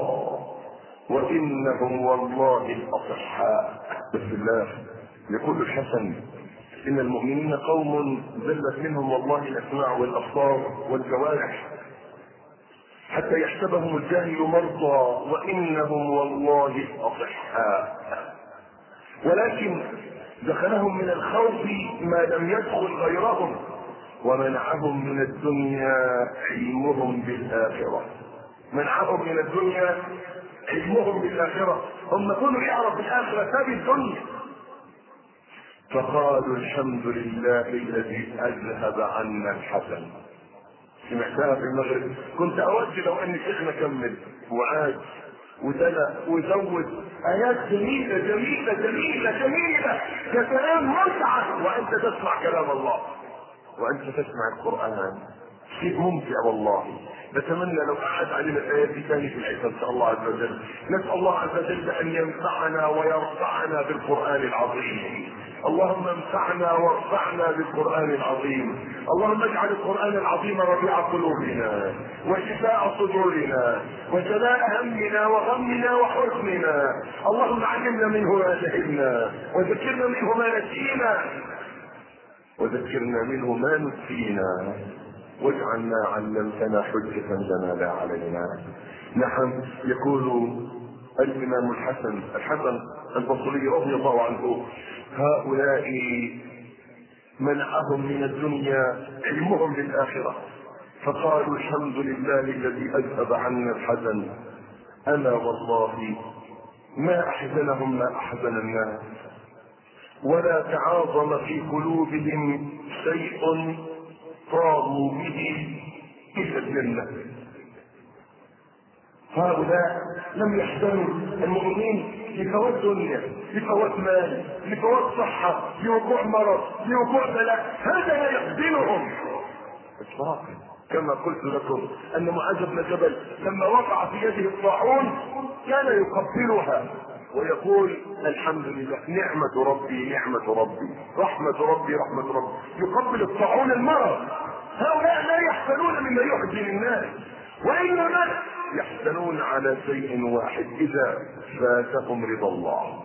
وانهم والله الاصحاء. بسم الله. يقول الحسن ان المؤمنين قوم زلت منهم والله الاسماع والابصار والجوارح حتى يحسبهم الجاهل مرضى وانهم والله الاصحاء، ولكن دخلهم من الخوف ما لم يدخل غيرهم، ومنعهم من الدنيا علمهم بالآخرة. منعهم من الدنيا علمهم بالآخرة. هم كانوا يعرف الآخرة ساب الدنيا. فقالوا الحمد لله الذي أذهب عنا الحزن. سمعتها في المغرب. كنت أود لو أن شيخنا كمل وعاد ودلق وزود ايات جميله جميله جميله جميله ككلام متعه، وانت تسمع كلام الله وانت تسمع القران. شيء ممتع والله. نتمنى لو قعد علينا الايات دي ثاني في العشاء ان شاء الله عز وجل. نسال الله عز وجل ان ينفعنا ويرفعنا بالقران العظيم. اللهم انفعنا وارفعنا بالقران العظيم. اللهم اجعل القران العظيم ربيع قلوبنا وشفاء صدورنا وجلاء همنا وغمنا وحزننا. اللهم علمنا منه ما جهلنا وذكرنا منه ما نسينا وذكرنا منه ما نسينا واجعلنا علمتنا حجة لنا لا علينا. نعم. يقول الإمام الحسن البصري رضي الله عنه: هؤلاء منعهم من الدنيا علمهم بالآخرة، فقالوا الحمد لله الذي أذهب عنا الحزن. أنا والله ما أحزنهم ما أحزن الناس، ولا تعاظم في قلوبهم شيء طاروا به إلى الجنة. هؤلاء لم يحزنوا المؤمنين لفوات دنيا، لفوات مال، لفوات صحة، لوقوع مرض، لوقوع بلاء، هذا لا يحزنهم اطلاقا. كما قلت لكم ان معاذ بن جبل لما وقع في يده الطاعون كان يقبلها ويقول: الحمد لله، نعمة ربي نعمة ربي، رحمة ربي رحمة ربي. يقبل الطاعون المرض. هؤلاء لا يحزنون مما يحزن الناس، وانما يحزنون على شيء واحد: اذا فاتهم رضا الله.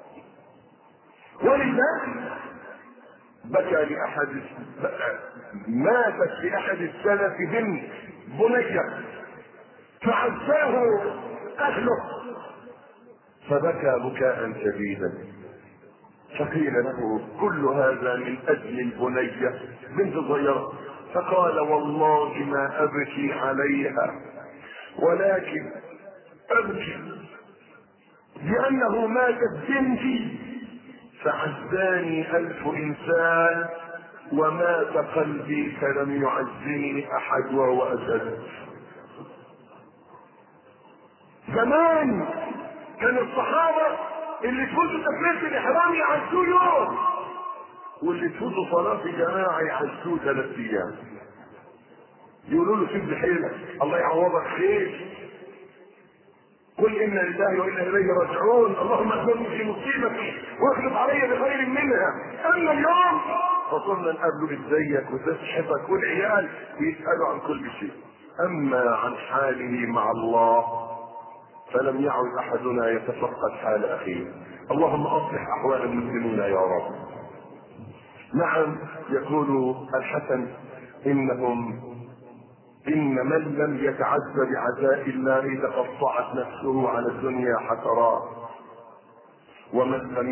ولذلك بكى ماتت في احد السلف بنت بنية فعزاه اهله فبكى بكاء شديدا، فقيل له: كل هذا من اجل البنية بنت صغيرة. فقال: والله ما ابكي عليها، ولكن ابكي لانه ماتت بنتي فعزاني 1000 انسان ومات قلبي فلم يعزني احد وهو اسد. زمان كان الصحابة اللي تفوتوا تكبيرة الإحرام يعزوه يوم، واللي تفوتوا صلاة جماعة يعزوه 3 أيام. يقولوا له: سيب حيلك، الله يعوضك خير، قل إنا لله وإنا إليه راجعون، اللهم اجعلني في مصيبتي واخلف علي بخير منها. أما اليوم فصرنا نقابله: ازيك وتصحتك والعيال ويسألوا عن كل شيء. أما عن حاله مع الله فلم يعد احدنا يتفقد حال اخيه. اللهم اصلح احوال المسلمين يا رب. نعم. يقول الحسن: ان من لم يتعز بعزاء الله تقطعت نفسه على الدنيا حسرات، ومن لم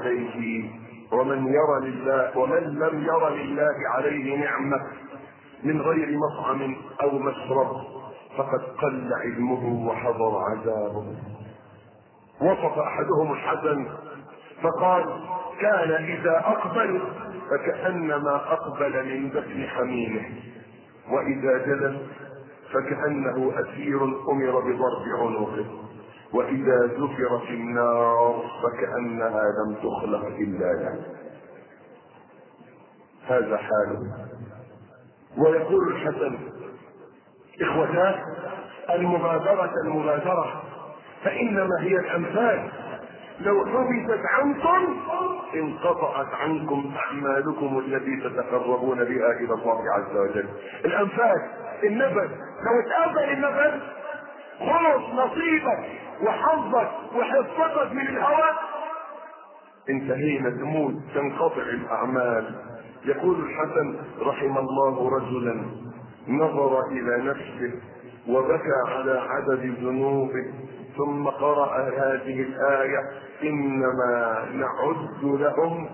ير لله عليه نعمة من غير مطعم او مشرب فقد قل علمه وحضر عذابه. وصف احدهم الحسن فقال: كان اذا اقبل فكأنما اقبل من دفن حميمه، واذا جلس فكأنه اسير امر بضرب عنقه، واذا زفر في النار فكأنها لم تخلق الا له. هذا حاله. ويقول الحسن: اخوتاه، المبادرة فانما هي الامثال، لو حبست عنكم انقطعت عنكم اعمالكم التي تتقربون بها الى الله عز وجل. الامثال، النفس، لو اتقبل النفس خلص نصيبك وحظك وحصتك من الهوى انتهينا، تموت، تنقطع الاعمال. يقول الحسن: رحم الله رجلا نظر الى نفسه وبكى على عدد ذنوبه ثم قرأ هذه الآية: إنما نعد لهم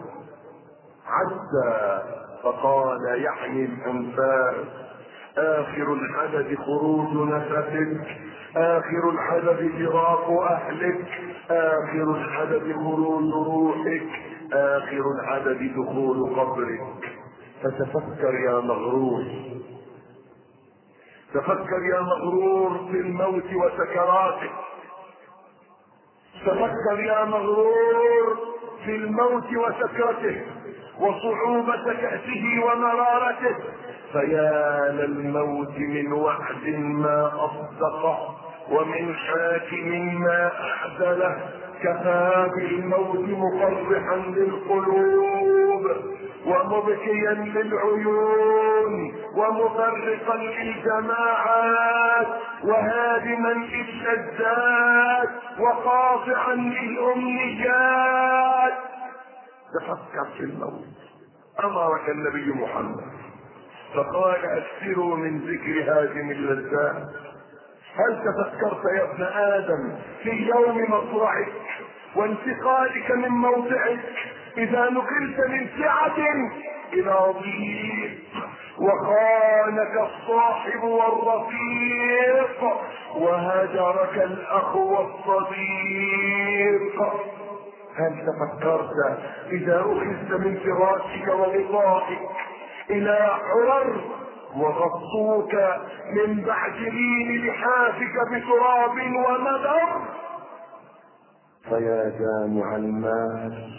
عدا، فقال يعني الأنفال: آخر العدد خروج نفسك، آخر العدد فراق أهلك، آخر العدد خروج روحك، آخر العدد دخول قبرك. فتفكر يا مغرور، تفكر يا مغرور في الموت وسكراته، تفكر يا مغرور في الموت وسكرته وصعوبة كأسه ومرارته، فيا للموت من وعد ما أصدقه ومن حاكم ما أعدله، كفى بالموت مفرحا للقلوب ومبكيا للعيون ومفرقا للجماعات وهادما للشدات وقاطعا للأمنيات. تفكر في الموت. أمرك النبي محمد فقال أكثروا من ذكر هادم اللذات. هل تفكرت يا ابن آدم في يوم مصرعك وانتقالك من موضعك إذا نقلت من سعة إلى ضيق وخانك الصاحب والرفيق وهجرك الأخ والصديق؟ هل تفكرت إذا أخذت من فراشك وغطائك إلى عرر وغطوك من بعد لين لحافك بتراب ومدر؟ فيا جامع المال،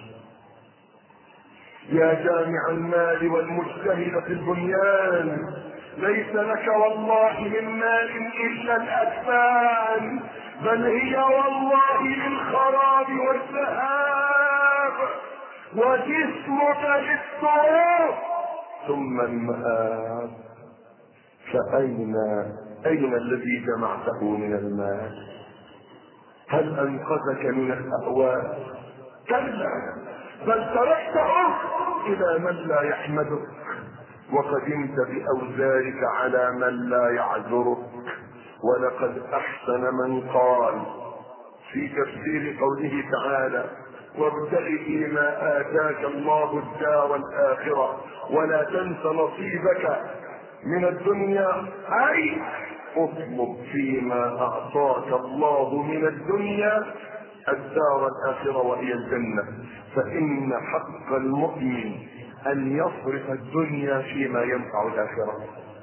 يا جامع المال والمجتهد في البنيان، ليس لك والله من مال إلا الأكفان، بل هي والله للخراب والذهاب، وجسمك للتراب ثم المآب. فأين الذي جمعته من المال؟ هل أنقذك من الأهواء؟ كلا، بل تركته إلى من لا يحمدك وقدمت بأوزارك على من لا يعذرك. ولقد أحسن من قال في تفسير قوله تعالى وابتغ فيما آتاك الله الدار الآخرة ولا تنس نصيبك من الدنيا، أي اطلب فيما أعطاك الله من الدنيا الدار الآخرة وهي الجنة، فإن حق المؤمن أن يصرف الدنيا فيما ينفع الآخرة.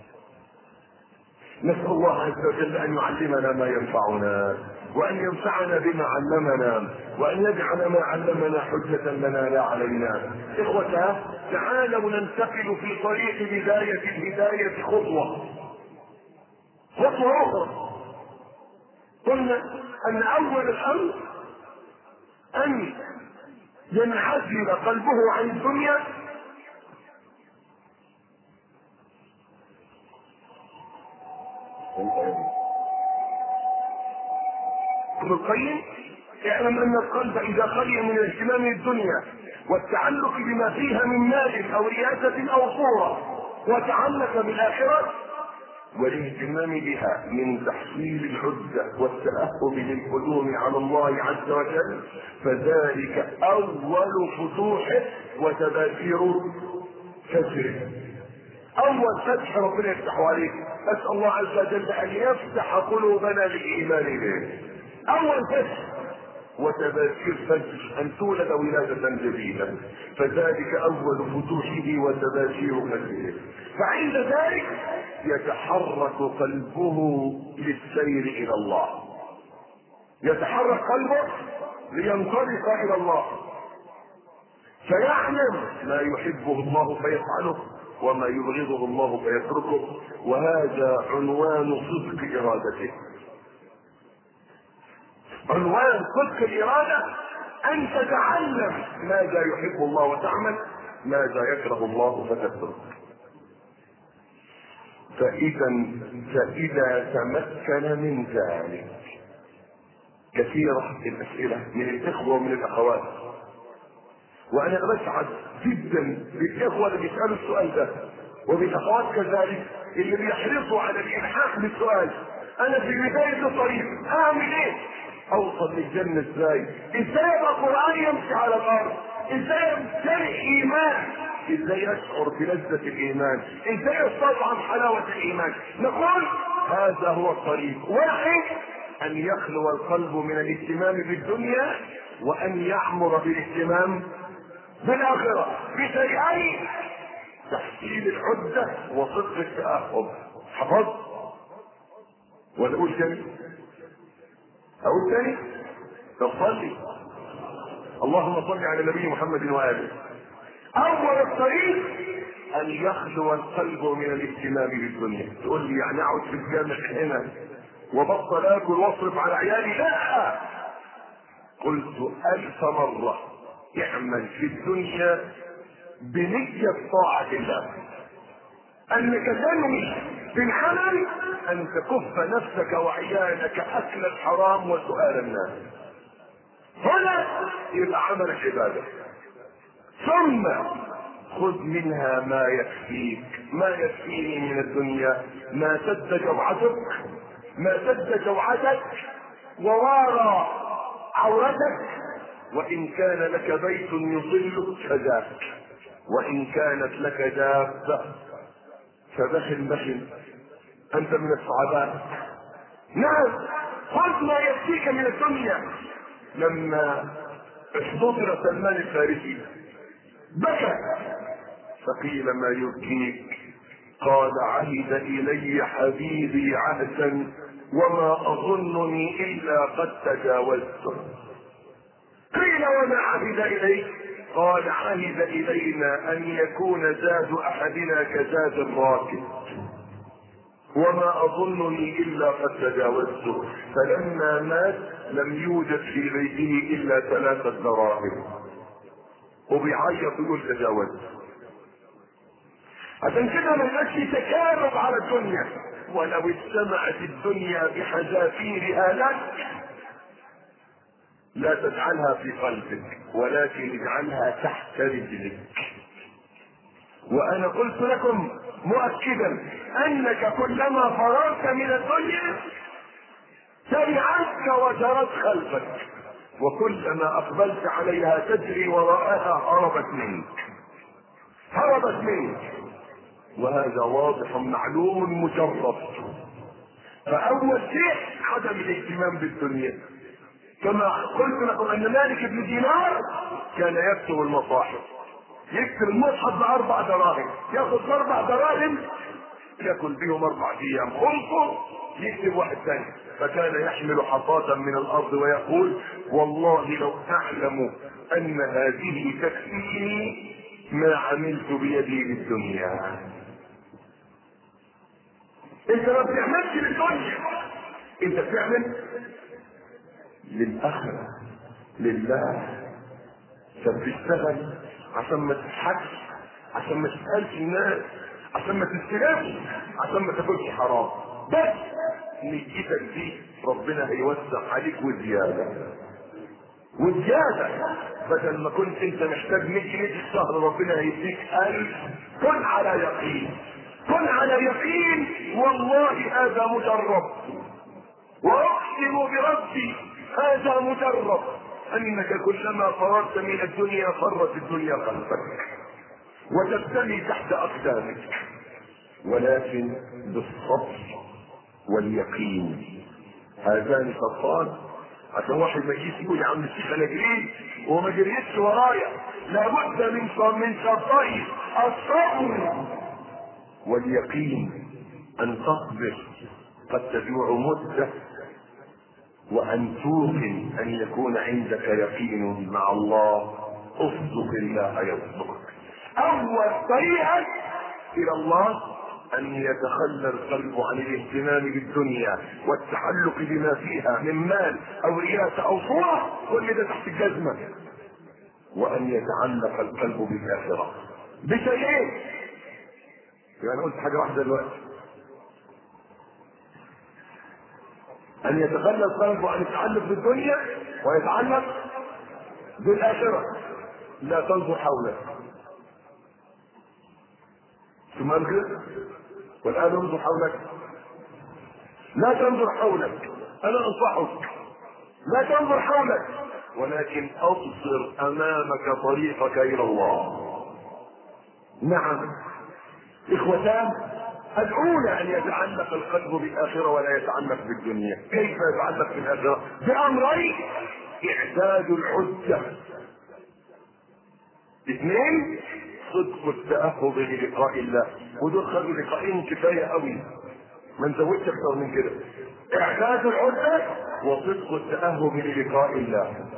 نسأل الله عز وجل أن يعلمنا ما ينفعنا وأن ينفعنا بما علمنا وأن يجعل ما علمنا حجة لنا لا علينا. إخوة، تعالوا ننتقل في طريق بداية الهداية خطوة أخرى. قلنا أن أول الأمر أن ينعزل قلبه عن الدنيا ابن القيم اعلم ان القلب اذا خلي من الاهتمام بالدنيا والتعلق بما فيها من مال او رياسة او صورة وتعلق بالاخرة والاهتمام بها من تحصيل العدة والتأهب للقدوم على الله عز وجل، فذلك اول فتوحه وتباشير فجره. اول فتح ربنا يفتح عليك. اسال الله عز وجل ان يفتح قلوبنا للايمان به. اول فتح وتباشير فجر ان تولد ولادة جديدة، فذلك اول فتوحه وتباشير فجره. فعند ذلك يتحرك قلبه للسير الى الله، يتحرك قلبه لينطلق الى الله، فيعلم ما يحبه الله فيفعله وما يبغضه الله فيتركه. وهذا عنوان صدق ارادته. عنوان صدق الاراده ان تتعلم ماذا يحب الله وتعمل ماذا يكره الله فتترك. فاذا تمكن من ذلك، كثيرة الاسئلة من الاخوة ومن الاخوات، وانا بسعد جدا بالاخوة اللي بيسألوا السؤال ده وبالاخوات كذلك اللي بيحرصوا على الالحاق بالسؤال. انا في بداية الطريق اعمل ايه؟ اوصل للجنة ازاي؟ ازاي ابقى قرآن يمشي على الارض؟ ازاي امتلئ ايمان؟ ازاي اشعر بلذة الايمان؟ ازاي استطعم حلاوة الايمان؟ نقول هذا هو الطريق. واحد، ان يخلو القلب من الاهتمام بالدنيا وان يعمر بالاهتمام بالاخرة بشيئين: تحصيل العدة وصدق التأهب. حفظ ولا اقول تاني؟ اقول تاني؟ تصلي. اللهم صل على النبي محمد وآله. أول الطريق أن يخلو القلب من الاهتمام بالدنيا. تقول لي يعني أقعد في الجامع هنا وبطل آكل واصرف على عيالي؟ لا، قلت 1000 مرة اعمل في الدنيا بنية طاعة الله، انك تنوي في العمل ان تكف نفسك وعيالك اكل الحرام وسؤال الناس، هنا يبقى عملك عبادة. ثم خذ منها ما يكفيك. ما يكفيني من الدنيا ما سد جوعتك، ما سد جوعتك ووارى عورتك، وان كان لك بيت يظلك فذاك، وان كانت لك دابة فبخل انت من الصعباء. نعم، خذ ما يكفيك من الدنيا. لما احتضر سلمان الفارسي بكى، فقيل ما يبكيك؟ قال عهد الي حبيبي عهدا وما اظنني الا قد تجاوزته. قيل وما عهد اليك؟ قال عهد الينا ان يكون زاد احدنا كزاد الراكب وما اظنني الا قد تجاوزته. فلما مات لم يوجد في بيته الا 3 دراهم، وبيعيط يقول تجاوزت. عشان كده ما يبقاش تكالب على الدنيا. ولو اجتمعت الدنيا بحذافيرها لك لا تجعلها في قلبك، ولكن اجعلها تحت رجلك. وانا قلت لكم مؤكدا انك كلما فررت من الدنيا تبعتك وجرت خلفك، وكلما اقبلت عليها تجري وراءها هربت منك. وهذا واضح معلوم مجرد. فاول شيء عدم الاهتمام بالدنيا. كما قلت لكم ان مالك بن دينار كان يكتب المصاحف، يكتب المصحف ب4 دراهم، ياخذ 4 دراهم ياكل بهم 4 ايام، خلصوا يكتب واحد ثاني. فكان يحمل حصاة من الارض ويقول والله لو اعلم ان هذه تكفيني ما عملت بيدي للدنيا. انت ما بتعملش للدنيا، انت بتعمل للاخره لله. فبتشتغل عشان ما تضحكش، عشان ما تسالش الناس، عشان ما تستلفش، عشان ما تاكلش حرام. بس نيتك دي ربنا هيوسع عليك وزياده. بدل ما كنت انت محتاج 100 جنيه في الشهر ربنا هيديك 1000. كن على يقين والله هذا مجرب، واقسم بربي هذا مجرب، انك كلما فررت من الدنيا فرت الدنيا خلفك وتبتلي تحت اقدامك، ولكن بالصبر واليقين. هذان شرطان. عشان واحد ما يجيش يقول يا عم الشيخ انا جريت وما جريتش ورايا، لابد من شرطين: الصبر واليقين. ان تصبر قد تجوع مده، وان توقن ان يكون عندك يقين مع الله. اصدق الله يصدقك. اول طريقه الى الله ان يتخلى القلب عن الاهتمام بالدنيا والتعلق بما فيها من مال او رياسه او صوره، كل ده تحت الجزمه. وان يتعلق القلب بالاخره بشيئين. يعني قلت حاجه واحده دلوقتي: ان يتخلى القلب عن التعلق بالدنيا ويتعلق بالاخره. لا تنظر حولك. ثم كده والان انظر حولك. لا تنظر حولك، انا انصحك لا تنظر حولك، ولكن ابصر امامك طريقك الى الله. نعم اخوتان، الاولى ان يتعلق القلب بالاخره ولا يتعلق بالدنيا. كيف يتعلق بالاخره؟ بامرين: اعداد العده. 2 صدق التأهب للقاء الله. ودول خدوا لقاءين كفايه قوي، ما نزودش اكتر من كده. اعداد العده وصدق التأهب للقاء الله.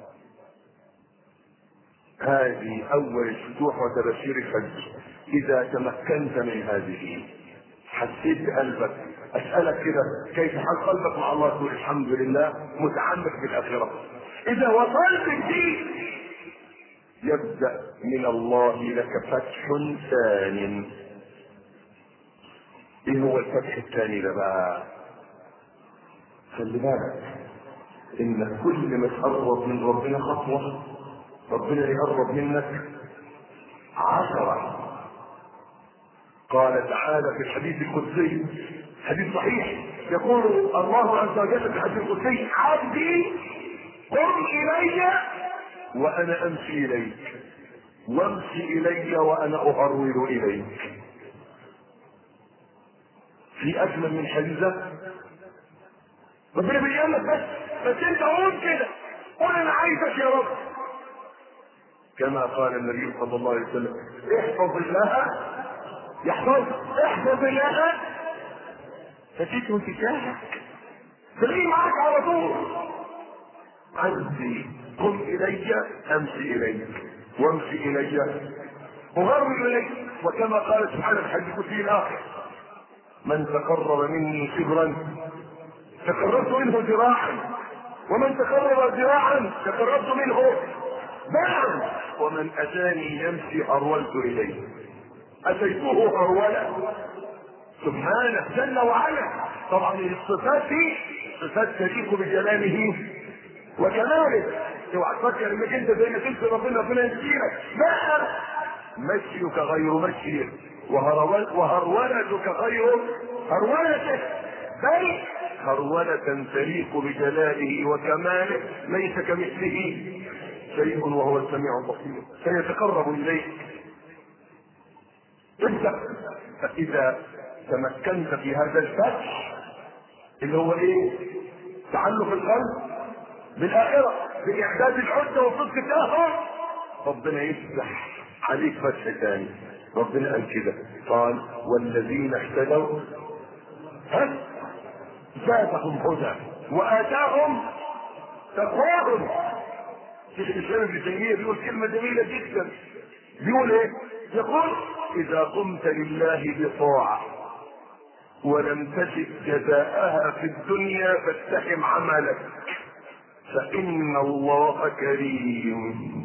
هذه اول فتوح وتبشير الفجر. اذا تمكنت من هذه حسيت بقلبك، اسألك كده كيف حال قلبك مع الله؟ تقول الحمد لله متعمق بالاخرة. اذا وصلت فيه يبدأ من الله لك فتح ثاني. ايه هو الفتح الثاني ده بقى؟ خلي بالك ان كل ما تقرب من ربنا خطوة ربنا يقرب منك 10. قال تعالى في الحديث القدسي، حديث صحيح، يقول الله عز وجل في الحديث القدسي: عبدي قم الي وانا امشي اليك، وامشي الي وانا اهرول اليك. في اجمل من حديثه؟ ربنا بيقول لك بس انت قول كده، قول انا عايزك يا رب. كما قال النبي صلى الله عليه وسلم: احفظ الله احفظ الله فتجده تجاهك، تلاقيه معاك على طول. عبدي قم الي امشي اليك، وامشي الي اهرول اليك. وكما قال سبحانه في الحديث القدسي الاخر: من تقرب مني شبرا تقربت منه ذراعا، ومن تقرب ذراعا تقربت منه باعا، ومن اتاني يمشي هرولت اليه. اتيته هرولا سبحانه جل وعلا. طبعا الصفات دي صفات تليق بجلاله وكماله. اوعى تفكر انك انت زي ما تمشي ربنا يمشيلك، لا، مشيك غير مشيك وهرولتك غير هرولتك، بل هرولة تليق بجلاله وكماله، ليس كمثله شيء وهو السميع البصير. سيتقرب اليك انت. فاذا تمكنت في هذا الفتح اللي هو ايه؟ تعلق القلب بالاخره، باعداد العده وصدق التاهل، ربنا يفتح عليك فتح ثاني. ربنا قال كده، قال: والذين اهتدوا زادهم هدى واتاهم تقواهم. شيخ الاسلام ابن تيميه بيقول كلمه جميله جدا، بيقول ايه؟ يقول: اذا قمت لله بطاعه ولم تجد جزاءها في الدنيا فاتهم عملك، فان الله كريم.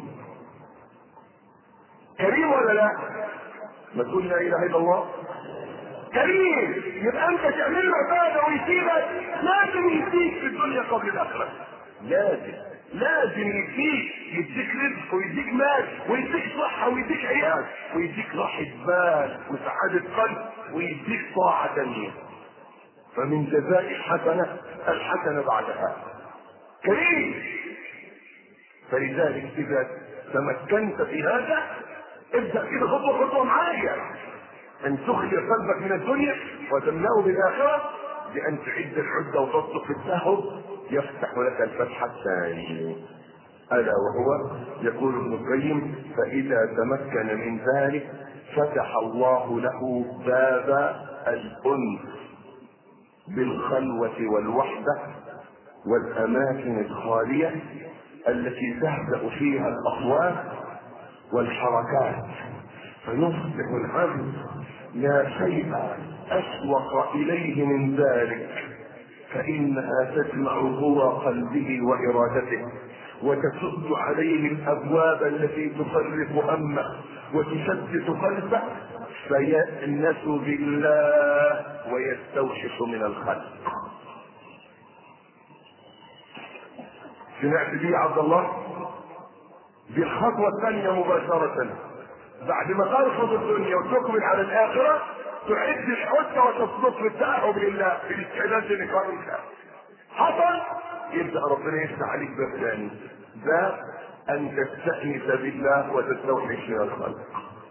كريم ولا لا؟ ما تقول لا اله الا الله. كريم، يبقى انت تعمل له عباده ويسيبك، لازم يديك في الدنيا قبل الاخره. لازم يديك رزق ويديك مال ويديك صحه ويديك عيال ويديك راحه بال وسعاده قلب ويديك طاعه ثانيه. فمن جزاء الحسنه بعدها. كريم. فلذلك اذا تمكنت في هذا ابدا كده خطوه معايا، ان تخلي قلبك من الدنيا وتملأه بالاخره، بان تعد العده وتصدق في التهب، يفتح لك الفتح الثاني، الا وهو يقول ابن القيم: فاذا تمكن من ذلك فتح الله له باب الانس بالخلوه والوحده والاماكن الخاليه التي تهدأ فيها الاصوات والحركات، فيصبح العبد لا شيء أشوق إليه من ذلك، فإنها تجمع قوى قلبه وإرادته وتسد عليه الأبواب التي تصرف همه وتشتت قلبه، فيأنس بالله ويستوشح من الخلق. سمعت بي عبد الله؟ دي الخطوة الثانية مباشرة، بعد ما ترفض الدنيا وتقبل على الآخرة تعد الحجة وتصدق بالتأهب لله في الاستعداد للقاء الله. حصل، يبدأ ربنا يفتح عليك باب ثاني، باب أن تستأنس بالله وتستوحش من الخلق.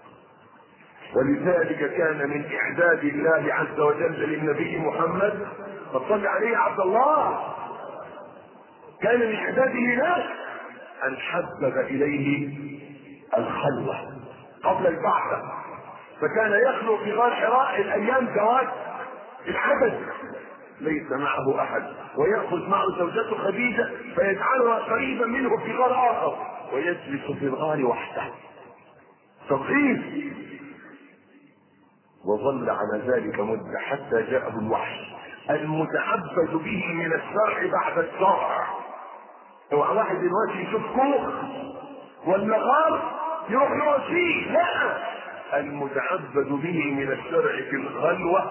ولذلك كان من إعداد الله عز وجل للنبي محمد، فصل عليه يا عبد الله، كان من إعداده له أن حبب إليه الخلوة قبل البعثة، فكان يخلو في غار حراء الايام ذوات العدد، ليس معه احد، ويأخذ معه زوجته خديجة فيجعلها قريبا منه في غار اخر، ويجلس في الغار وحده تضعيف. وظل على ذلك مدة حتى جاءه الوحي المتعبد به من الشرع بعد الشرع. اوعى واحد دلوقتي يشوف كوخ ولا غار يروح يقعد فيه، لا، المتعبد به من الشرع في الخلوة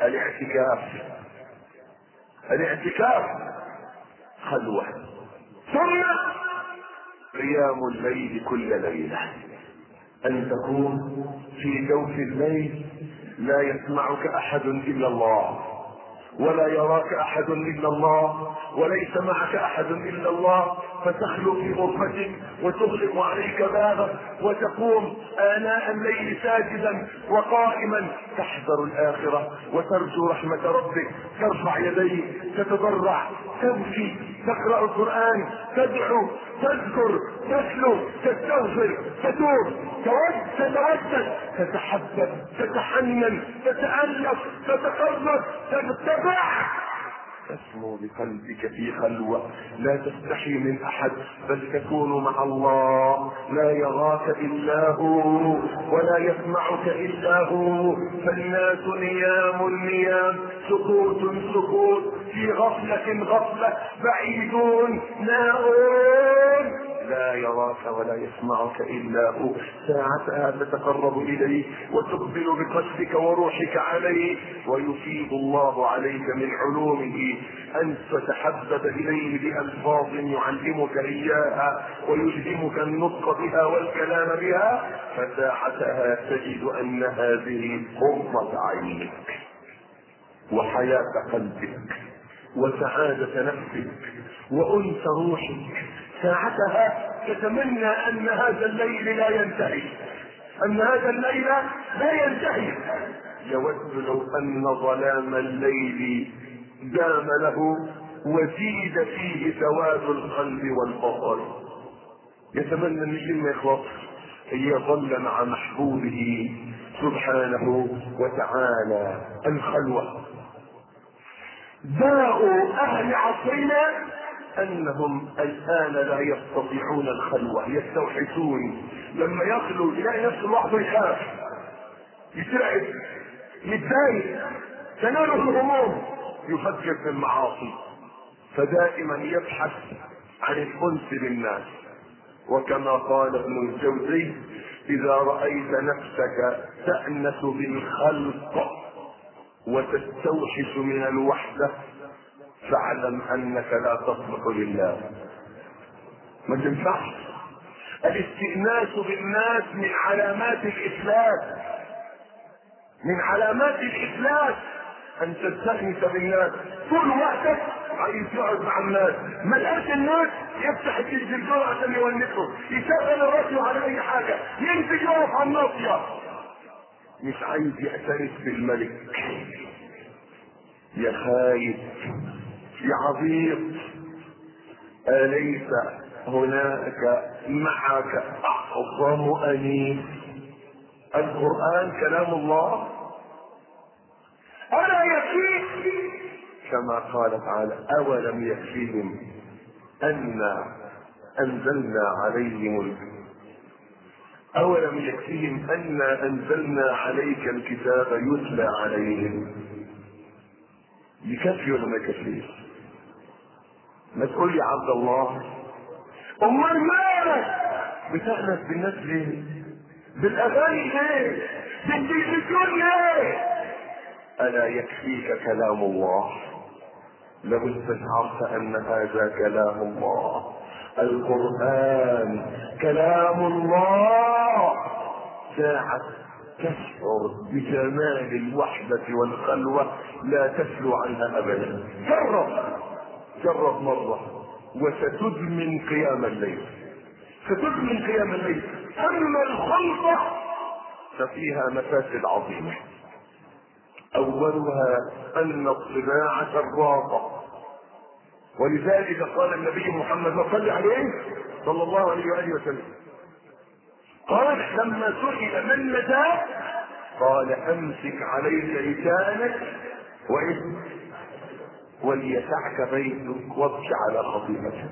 الاعتكاف خلوة. ثم قيام الليل كل ليلة، ان تكون في جوف الليل لا يسمعك احد الا الله، ولا يراك احد الا الله، وليس معك احد الا الله، فتخلو في غرفتك وتغلق عليك بابك وتقوم آناء الليل ساجدا وقائما تحذر الآخرة وترجو رحمة ربك، ترفع يديك، تتضرع، تبكي، تقرأ القرآن، تدعو، تذكر، تتلو، تستغفر، تتوب، تتودد، تتحبب، تتحنن، تتألف، تتقرب، تتبع، تسمو بقلبك في خلوة، لا تستحي من احد، بل تكون مع الله، لا يراك الا هو ولا يسمعك الا هو. فالناس نيام، سكوت، في غفلة، بعيدون، نائون، لا يراك ولا يسمعك الا هو. ساعتها تتقرب اليه وتقبل بقلبك وروحك عليه، ويفيض الله عليك من علومه ان تتحبب اليه بألفاظ يعلمك اياها ويلهمك النطق بها والكلام بها، فساعتها تجد ان هذه قرة عينك وحياة قلبك وسعادة نفسك وأنس روحك. ساعتها تتمنى أن هذا الليل لا ينتهي، يود لو أن ظلام الليل دام له وزيد فيه سواد القلب والبصر. يتمنى ان الليل ما يخلص، يظل مع محبوبه سبحانه وتعالى. الخلوة داء اهل عصرنا انهم الان لا يستطيعون الخلوة، يستوحشون. لما يخلو يلاقي نفسه لوحده يخاف، يترعب، يتضايق، تناله الهموم، يفكر في المعاصي، فدائما يبحث عن الانس بالناس. وكما قال ابن الجوزي: اذا رأيت نفسك تأنس بالخلق وتستوحش من الوحدة فاعلم انك لا تصلح لله. ما تنفعش. الاستئناس بالناس من علامات الإفلاس، ان تستأنس بالناس. طول وقتك عايز يقعد مع الناس، ما لقاش الناس يفتح التلفزيون عشان يونسه، يشغل الراديو على اي حاجة، ينزل يقف على الناصية، مش عايز يأتنس بالملك. يا خايف، يا عبيط، أليس هناك معك أعظم أنيس؟ القرآن كلام الله، ألا يكفيك؟ كما قال تعالى: أولم يكفيهم أنا أنزلنا عليك الكتاب يتلى عليهم. يكفي ولا ما يكفيش؟ ما تقول يا عبد الله، امال مالك بتأنس بالناس ليه؟ بالاغاني ليه؟ بالتلفزيون ليه؟ الا يكفيك كلام الله؟ لو استشعرت ان هذا كلام الله، القرآن كلام الله، ساعة تشعر بجمال الوحدة والخلوة لا تسلو عنها ابدا. جرب مرة وستدمن قيام الليل. اما الخلطة ففيها مفاسد عظيمة، اولها ان الطباع شراطة. ولذلك قال النبي محمد صلى الله عليه وآله وسلم، قال لما سئل من نجاة قال: امسك عليك لسانك وليسعك بيتك وابكي على خطيئتك.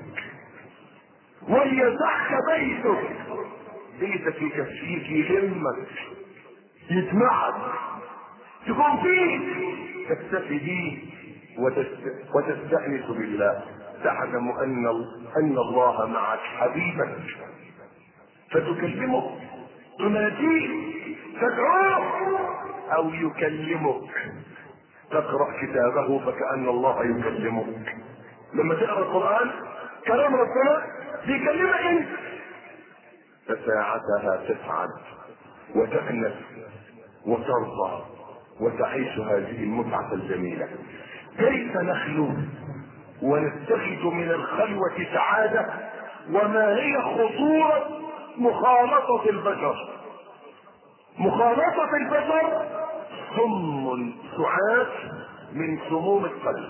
وليسعك بيتك، بيتك يكفيك يهمك يجمعك تكون فيه تكتفي به وتستأنس بالله، تعلم ان الله معك حبيبك فتكلمه تناديه تدعوه او يكلمك، تقرأ كتابه فكأن الله يكلمك. لما تقرأ القرآن كلام ربنا بيكلمك انت، فساعتها تسعد وتأنس وترضى وتعيش هذه المتعة الجميلة. كيف نخلو ونتخذ من الخلوة سعادة؟ وما هي خطورة مخالطة البشر؟ مخالطة البشر سم سعاف من سموم القلب.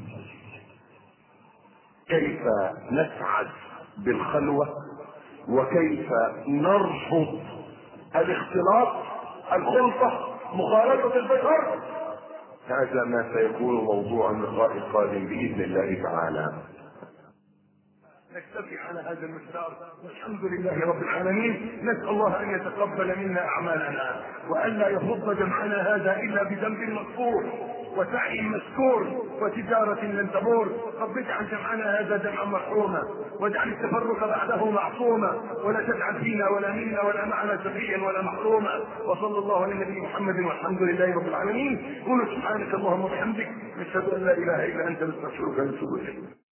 كيف نسعد بالخلوة وكيف نرفض الاختلاط الخلطة مخالطة البشر؟ هذا ما سيكون موضوع اللقاء القادم بإذن الله تعالى. نكتفي على هذا المقدار والحمد لله رب العالمين. نسأل الله ان يتقبل منا اعمالنا والا يفض جمعنا هذا الا بذنب مغفور وسعي مشكور وتجارة لن تبور. رب اجعل جمعنا هذا جمعا مرحوما واجعل التفرق بعده معصوما ولا تجعل فينا ولا منا ولا معنا شقيا ولا محروما. وصلى الله على النبي محمد والحمد لله رب العالمين. قولوا سبحانك اللهم وبحمدك نشهد ان لا اله الا انت نستغفرك ونتوب اليك.